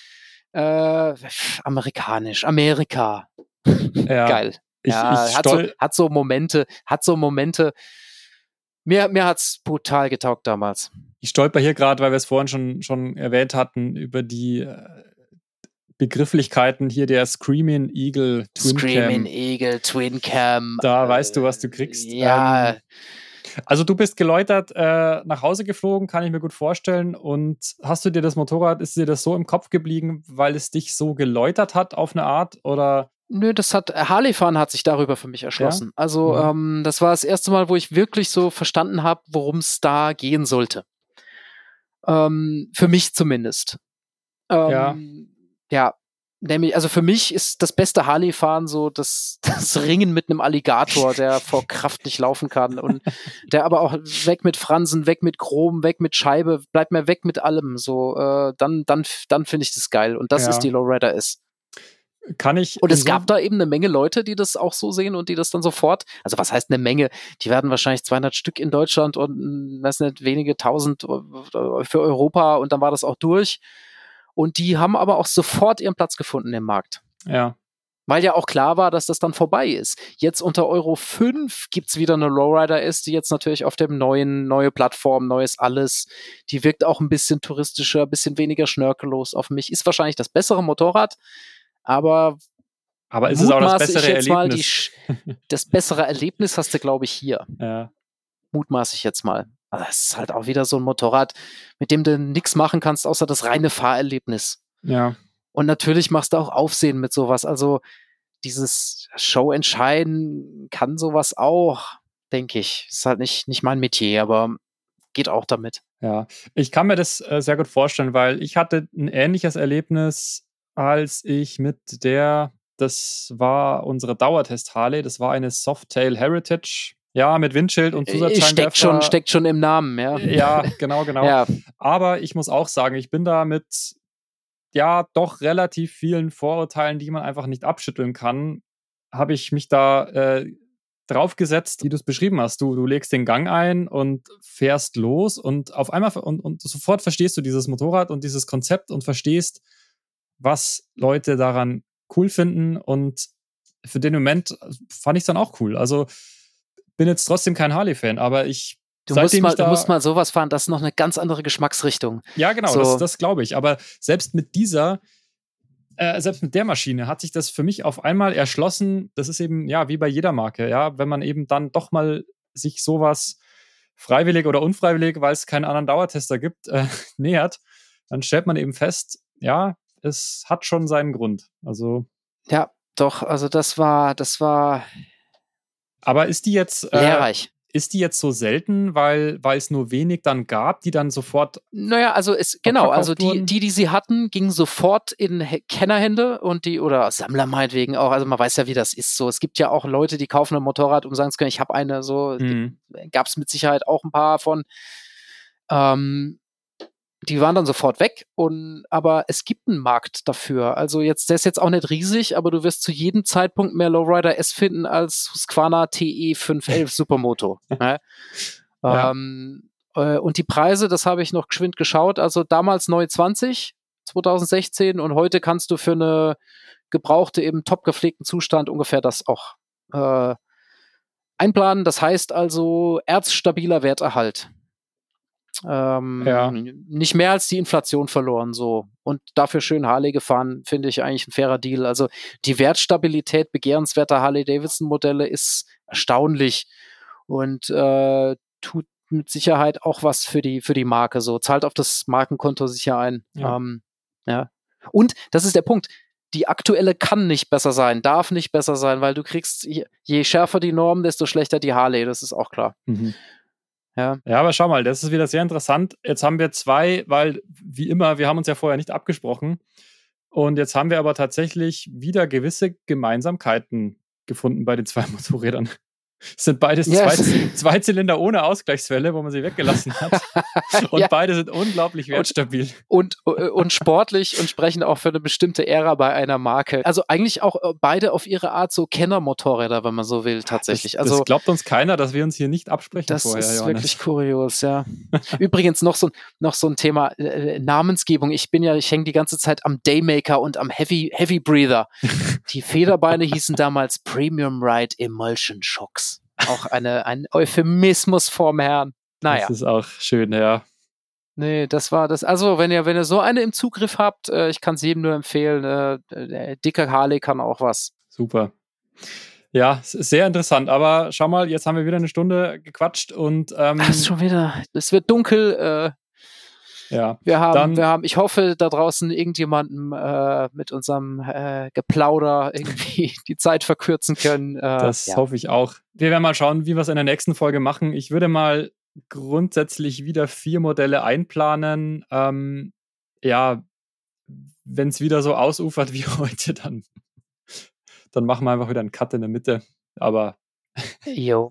äh, amerikanisch, Amerika. Ja. Geil. Ich, Ja, ich hat, so, stol hat so Momente, hat so Momente. Mir, mir hat's brutal getaugt damals. ich stolper hier gerade, weil wir es vorhin schon, schon erwähnt hatten, über die, äh, Begrifflichkeiten hier, der Screaming Eagle Twin Screaming Cam. Eagle Twin Cam. Da äh, weißt du, was du kriegst. Ja. Ähm, also du bist geläutert äh, nach Hause geflogen, kann ich mir gut vorstellen. Und hast du dir das Motorrad, ist dir das so im Kopf geblieben, weil es dich so geläutert hat auf eine Art? Oder? Nö, das hat, Harley-Fahren hat sich darüber für mich erschlossen. Ja? Also mhm. ähm, das war das erste Mal, wo ich wirklich so verstanden habe, worum es da gehen sollte. Ähm, für mich zumindest. Ähm, ja. Ja, nämlich, also für mich ist das beste Harley-Fahren so das, das Ringen mit einem Alligator, der vor Kraft nicht laufen kann und der aber auch weg mit Fransen, weg mit Chrom, weg mit Scheibe, bleibt mir weg mit allem. So, äh, dann, dann, dann finde ich das geil und das ja. ist die Lowrider S. Kann ich. Und es gab da eben eine Menge Leute, die das auch so sehen und die das dann sofort, also was heißt eine Menge? Die werden wahrscheinlich zweihundert Stück in Deutschland und, weiß nicht, wenige tausend für Europa und dann war das auch durch. Und die haben aber auch sofort ihren Platz gefunden im Markt. Ja. Weil ja auch klar war, dass das dann vorbei ist. Jetzt unter Euro fünf gibt's wieder eine Lowrider S, die jetzt natürlich auf dem neuen, neue Plattform, neues alles, die wirkt auch ein bisschen touristischer, ein bisschen weniger schnörkellos auf mich. Ist wahrscheinlich das bessere Motorrad, aber aber ist es auch das bessere Erlebnis? Mal die, das bessere Erlebnis hast du, glaube ich, hier. Ja. Mutmaße ich jetzt mal. Also das ist halt auch wieder so ein Motorrad, mit dem du nichts machen kannst, außer das reine Fahrerlebnis. Ja. Und natürlich machst du auch Aufsehen mit sowas. Also dieses Show-Entscheiden kann sowas auch, denke ich. Ist halt nicht, nicht mein Metier, aber geht auch damit. Ja, ich kann mir das äh, sehr gut vorstellen, weil ich hatte ein ähnliches Erlebnis, als ich mit der, das war unsere Dauertest-Harley, das war eine Softail Heritage, ja, mit Windschild und Zusatzscheinwerfer. Steckt schon, steckt schon im Namen, ja. Ja, genau, genau. Ja. Aber ich muss auch sagen, ich bin da mit, ja, doch relativ vielen Vorurteilen, die man einfach nicht abschütteln kann, habe ich mich da äh, draufgesetzt, wie du es beschrieben hast. Du, du legst den Gang ein und fährst los und auf einmal und, und sofort verstehst du dieses Motorrad und dieses Konzept und verstehst, was Leute daran cool finden, und für den Moment fand ich es dann auch cool. Also bin jetzt trotzdem kein Harley-Fan, aber ich Du musst, mal, da, du musst mal sowas fahren, das ist noch eine ganz andere Geschmacksrichtung. Ja, genau, so. das, das glaube ich. Aber selbst mit dieser, äh, selbst mit der Maschine hat sich das für mich auf einmal erschlossen. Das ist eben, ja, wie bei jeder Marke, ja, wenn man eben dann doch mal sich sowas freiwillig oder unfreiwillig, weil es keinen anderen Dauertester gibt, äh, nähert, dann stellt man eben fest, ja, es hat schon seinen Grund. Also. Ja, doch, also das war, das war. Aber ist die jetzt. Äh, lehrreich. Ist die jetzt so selten, weil, weil es nur wenig dann gab, die dann sofort. Naja, also es, genau, also die, die, die sie hatten, gingen sofort in Kennerhände und die, oder Sammler meinetwegen auch, also man weiß ja, wie das ist so. Es gibt ja auch Leute, die kaufen ein Motorrad, um sagen zu können, ich habe eine, so, mhm. gab es mit Sicherheit auch ein paar von. Ähm, die waren dann sofort weg, und aber es gibt einen Markt dafür. Also jetzt, der ist jetzt auch nicht riesig, aber du wirst zu jedem Zeitpunkt mehr Lowrider S finden als Husqvarna T E fünf elf Supermoto. ne? ja. ähm, äh, und die Preise, das habe ich noch geschwind geschaut, also damals neu zwanzig, zwanzig sechzehn, und heute kannst du für eine gebrauchte, im top gepflegten Zustand ungefähr das auch äh, einplanen. Das heißt also erzstabiler Werterhalt. Ähm, ja. Nicht mehr als die Inflation verloren, so. Und dafür schön Harley gefahren, finde ich eigentlich ein fairer Deal. Also die Wertstabilität begehrenswerter Harley-Davidson-Modelle ist erstaunlich und äh, tut mit Sicherheit auch was für die, für die Marke, so. Zahlt auf das Markenkonto sicher ein. Ja. Ähm, ja. Und das ist der Punkt. Die aktuelle kann nicht besser sein, darf nicht besser sein, weil du kriegst, je, je schärfer die Norm, desto schlechter die Harley, das ist auch klar. Mhm. Ja. ja, aber schau mal, das ist wieder sehr interessant. Jetzt haben wir zwei, weil wie immer, wir haben uns ja vorher nicht abgesprochen, und jetzt haben wir aber tatsächlich wieder gewisse Gemeinsamkeiten gefunden bei den zwei Motorrädern. Es sind beides yes. zwei, zwei Zylinder ohne Ausgleichswelle, wo man sie weggelassen hat. Und ja. beide sind unglaublich wertstabil. Und, und, und sportlich und sprechen auch für eine bestimmte Ära bei einer Marke. Also eigentlich auch beide auf ihre Art so Kenner-Motorräder, wenn man so will, tatsächlich. Das, also, das glaubt uns keiner, dass wir uns hier nicht absprechen das vorher, ist Johannes. Wirklich kurios, ja. Übrigens noch so, noch so ein Thema äh, Namensgebung. Ich bin ja, ich hänge die ganze Zeit am Daymaker und am Heavy, Heavy Breather. Die Federbeine hießen damals Premium Ride Emulsion Shocks. Auch eine, ein Euphemismus vorm Herrn. Naja. Das ist auch schön, ja. Nee, das war das. Also, wenn ihr, wenn ihr so eine im Zugriff habt, äh, ich kann es jedem nur empfehlen, äh, der dicke Harley kann auch was. Super. Ja, es ist sehr interessant, aber schau mal, jetzt haben wir wieder eine Stunde gequatscht und ähm, Ach, schon wieder. Es wird dunkel. Äh, ja, wir haben, dann, wir haben, ich hoffe, da draußen irgendjemandem äh, mit unserem äh, Geplauder irgendwie die Zeit verkürzen können. Äh, das ja. hoffe ich auch. Wir werden mal schauen, wie wir es in der nächsten Folge machen. Ich würde mal grundsätzlich wieder vier Modelle einplanen. Ähm, ja, wenn es wieder so ausufert wie heute, dann, dann machen wir einfach wieder einen Cut in der Mitte. Aber Jo.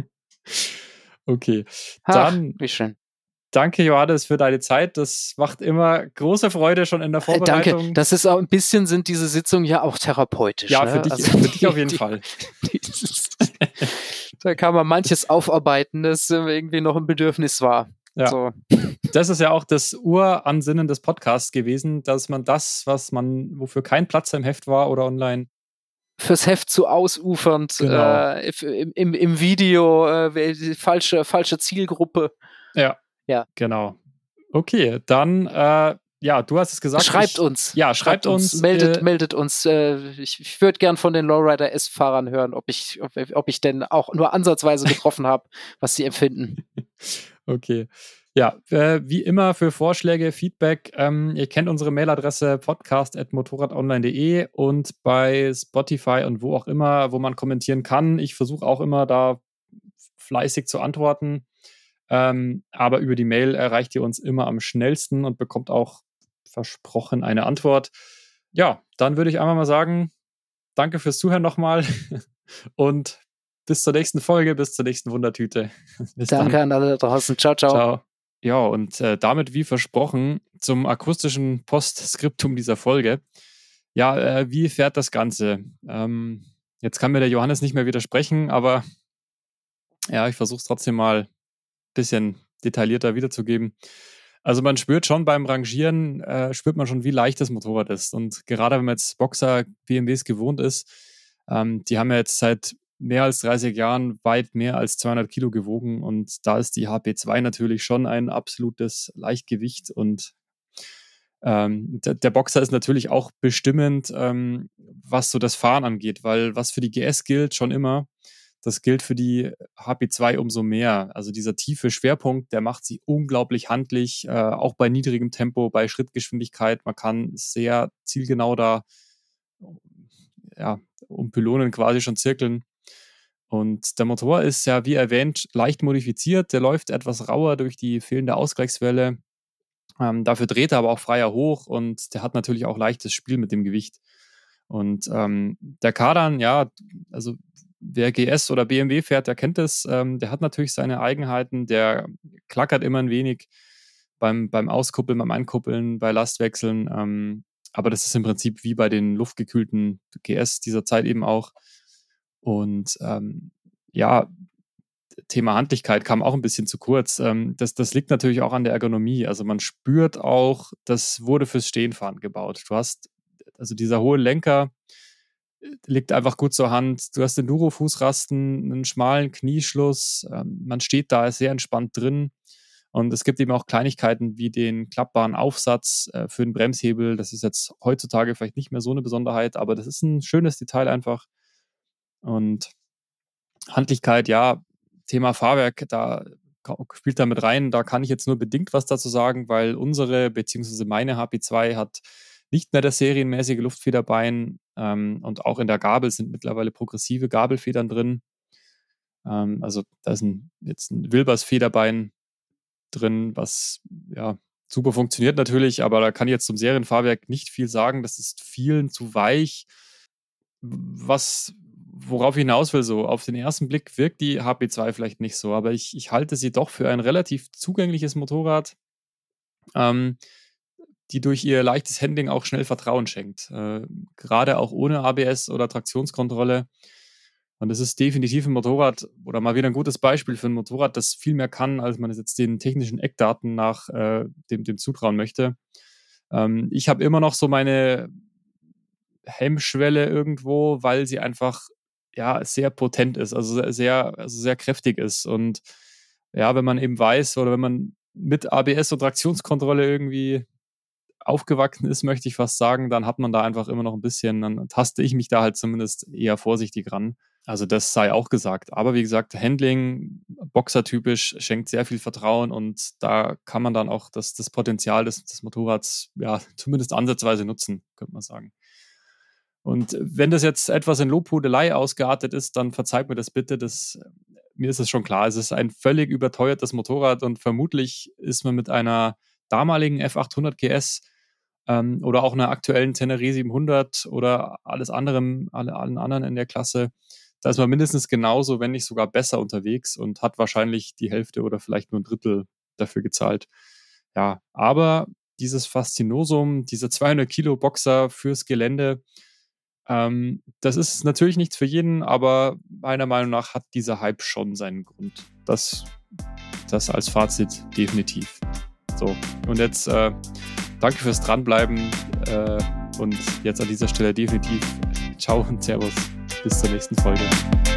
okay, Ach, dann wie schön. danke, Johannes, für deine Zeit. Das macht immer große Freude schon in der Vorbereitung. Danke. Das ist auch ein bisschen, sind diese Sitzungen ja auch therapeutisch. Ja, ne? für dich, Also für dich die, auf jeden die, Fall. Dieses, da kann man manches aufarbeiten, das irgendwie noch ein Bedürfnis war. Ja. So. Das ist ja auch das Uransinnen des Podcasts gewesen, dass man das, was man, wofür kein Platz im Heft war oder online, Fürs Heft zu ausufernd, Genau. äh, im, im, im Video, äh, die falsche, falsche Zielgruppe. Ja, Ja. genau. Okay, dann, äh, ja, du hast es gesagt. Schreibt ich, uns. Ja, schreibt, schreibt uns. uns. Meldet, äh, meldet uns. Äh, ich ich würde gern von den Lowrider S-Fahrern hören, ob ich, ob, ob ich denn auch nur ansatzweise getroffen habe, was sie empfinden. Okay. Ja, äh, wie immer für Vorschläge, Feedback, ähm, ihr kennt unsere Mailadresse podcast at motorradonline punkt de und bei Spotify und wo auch immer, wo man kommentieren kann. Ich versuche auch immer da fleißig zu antworten, ähm, aber über die Mail erreicht ihr uns immer am schnellsten und bekommt auch versprochen eine Antwort. Ja, dann würde ich einfach mal sagen, danke fürs Zuhören nochmal und bis zur nächsten Folge, bis zur nächsten Wundertüte. Bis Danke dann. an alle da draußen. Ciao, ciao. Ciao. Ja, und äh, damit, wie versprochen, zum akustischen Postskriptum dieser Folge. Ja, äh, wie fährt das Ganze? Ähm, jetzt kann mir der Johannes nicht mehr widersprechen, aber ja, ich versuche es trotzdem mal ein bisschen detaillierter wiederzugeben. Also man spürt schon beim Rangieren, äh, spürt man schon, wie leicht das Motorrad ist. Und gerade wenn man jetzt Boxer B M Ws gewohnt ist, ähm, die haben ja jetzt seit mehr als dreißig Jahren weit mehr als zweihundert Kilo gewogen und da ist die H P zwei natürlich schon ein absolutes Leichtgewicht und ähm, der, der Boxer ist natürlich auch bestimmend, ähm, was so das Fahren angeht, weil was für die G S gilt schon immer, das gilt für die H P zwei umso mehr. Also dieser tiefe Schwerpunkt, der macht sie unglaublich handlich, äh, auch bei niedrigem Tempo, bei Schrittgeschwindigkeit. Man kann sehr zielgenau da ja, um Pylonen quasi schon zirkeln. Und der Motor ist ja, wie erwähnt, leicht modifiziert. Der läuft etwas rauer durch die fehlende Ausgleichswelle. Ähm, dafür dreht er aber auch freier hoch und der hat natürlich auch leichtes Spiel mit dem Gewicht. Und ähm, der Kardan, ja, also wer G S oder B M W fährt, der kennt es. Ähm, der hat natürlich seine Eigenheiten. Der klackert immer ein wenig beim, beim Auskuppeln, beim Einkuppeln, bei Lastwechseln. Ähm, aber das ist im Prinzip wie bei den luftgekühlten G S dieser Zeit eben auch. Und ähm, ja, Thema Handlichkeit kam auch ein bisschen zu kurz. Ähm, das, das liegt natürlich auch an der Ergonomie. Also man spürt auch, das wurde fürs Stehenfahren gebaut. Du hast, also dieser hohe Lenker liegt einfach gut zur Hand. Du hast Enduro-Fußrasten, einen schmalen Knieschluss. Ähm, man steht da sehr entspannt drin. Und es gibt eben auch Kleinigkeiten wie den klappbaren Aufsatz äh, für den Bremshebel. Das ist jetzt heutzutage vielleicht nicht mehr so eine Besonderheit, aber das ist ein schönes Detail einfach. Und Handlichkeit, ja, Thema Fahrwerk, da spielt da mit rein. Da kann ich jetzt nur bedingt was dazu sagen, weil unsere, beziehungsweise meine H P zwei hat nicht mehr das serienmäßige Luftfederbein ähm, und auch in der Gabel sind mittlerweile progressive Gabelfedern drin. Ähm, also da ist ein, jetzt ein Wilbers Federbein drin, was ja super funktioniert natürlich, aber da kann ich jetzt zum Serienfahrwerk nicht viel sagen. Das ist vielen zu weich. Was, worauf ich hinaus will, so auf den ersten Blick wirkt die H P zwei vielleicht nicht so, aber ich, ich halte sie doch für ein relativ zugängliches Motorrad, ähm, die durch ihr leichtes Handling auch schnell Vertrauen schenkt. Äh, gerade auch ohne A B S oder Traktionskontrolle. Und es ist definitiv ein Motorrad oder mal wieder ein gutes Beispiel für ein Motorrad, das viel mehr kann, als man es jetzt den technischen Eckdaten nach äh, dem, dem zutrauen möchte. Ähm, ich habe immer noch so meine Hemmschwelle irgendwo, weil sie einfach ja sehr potent ist, also sehr, also sehr kräftig ist. Und ja, wenn man eben weiß oder wenn man mit A B S und Traktionskontrolle irgendwie aufgewachsen ist, möchte ich fast sagen, dann hat man da einfach immer noch ein bisschen, dann taste ich mich da halt zumindest eher vorsichtig ran. Also das sei auch gesagt. Aber wie gesagt, Handling, boxertypisch, schenkt sehr viel Vertrauen und da kann man dann auch das, das Potenzial des, des Motorrads ja zumindest ansatzweise nutzen, könnte man sagen. Und wenn das jetzt etwas in Lobhudelei ausgeartet ist, dann verzeiht mir das bitte. Das, mir ist es schon klar, es ist ein völlig überteuertes Motorrad und vermutlich ist man mit einer damaligen F achthundert G S ähm, oder auch einer aktuellen Tenere siebenhundert oder alles anderem, alle, allen anderen in der Klasse, da ist man mindestens genauso, wenn nicht sogar besser unterwegs und hat wahrscheinlich die Hälfte oder vielleicht nur ein Drittel dafür gezahlt. Ja, aber dieses Faszinosum, dieser zweihundert Kilo Boxer fürs Gelände, Ähm, das ist natürlich nichts für jeden, aber meiner Meinung nach hat dieser Hype schon seinen Grund. Das, das als Fazit definitiv. So, und jetzt äh, danke fürs Dranbleiben äh, und jetzt an dieser Stelle definitiv ciao und servus. Bis zur nächsten Folge.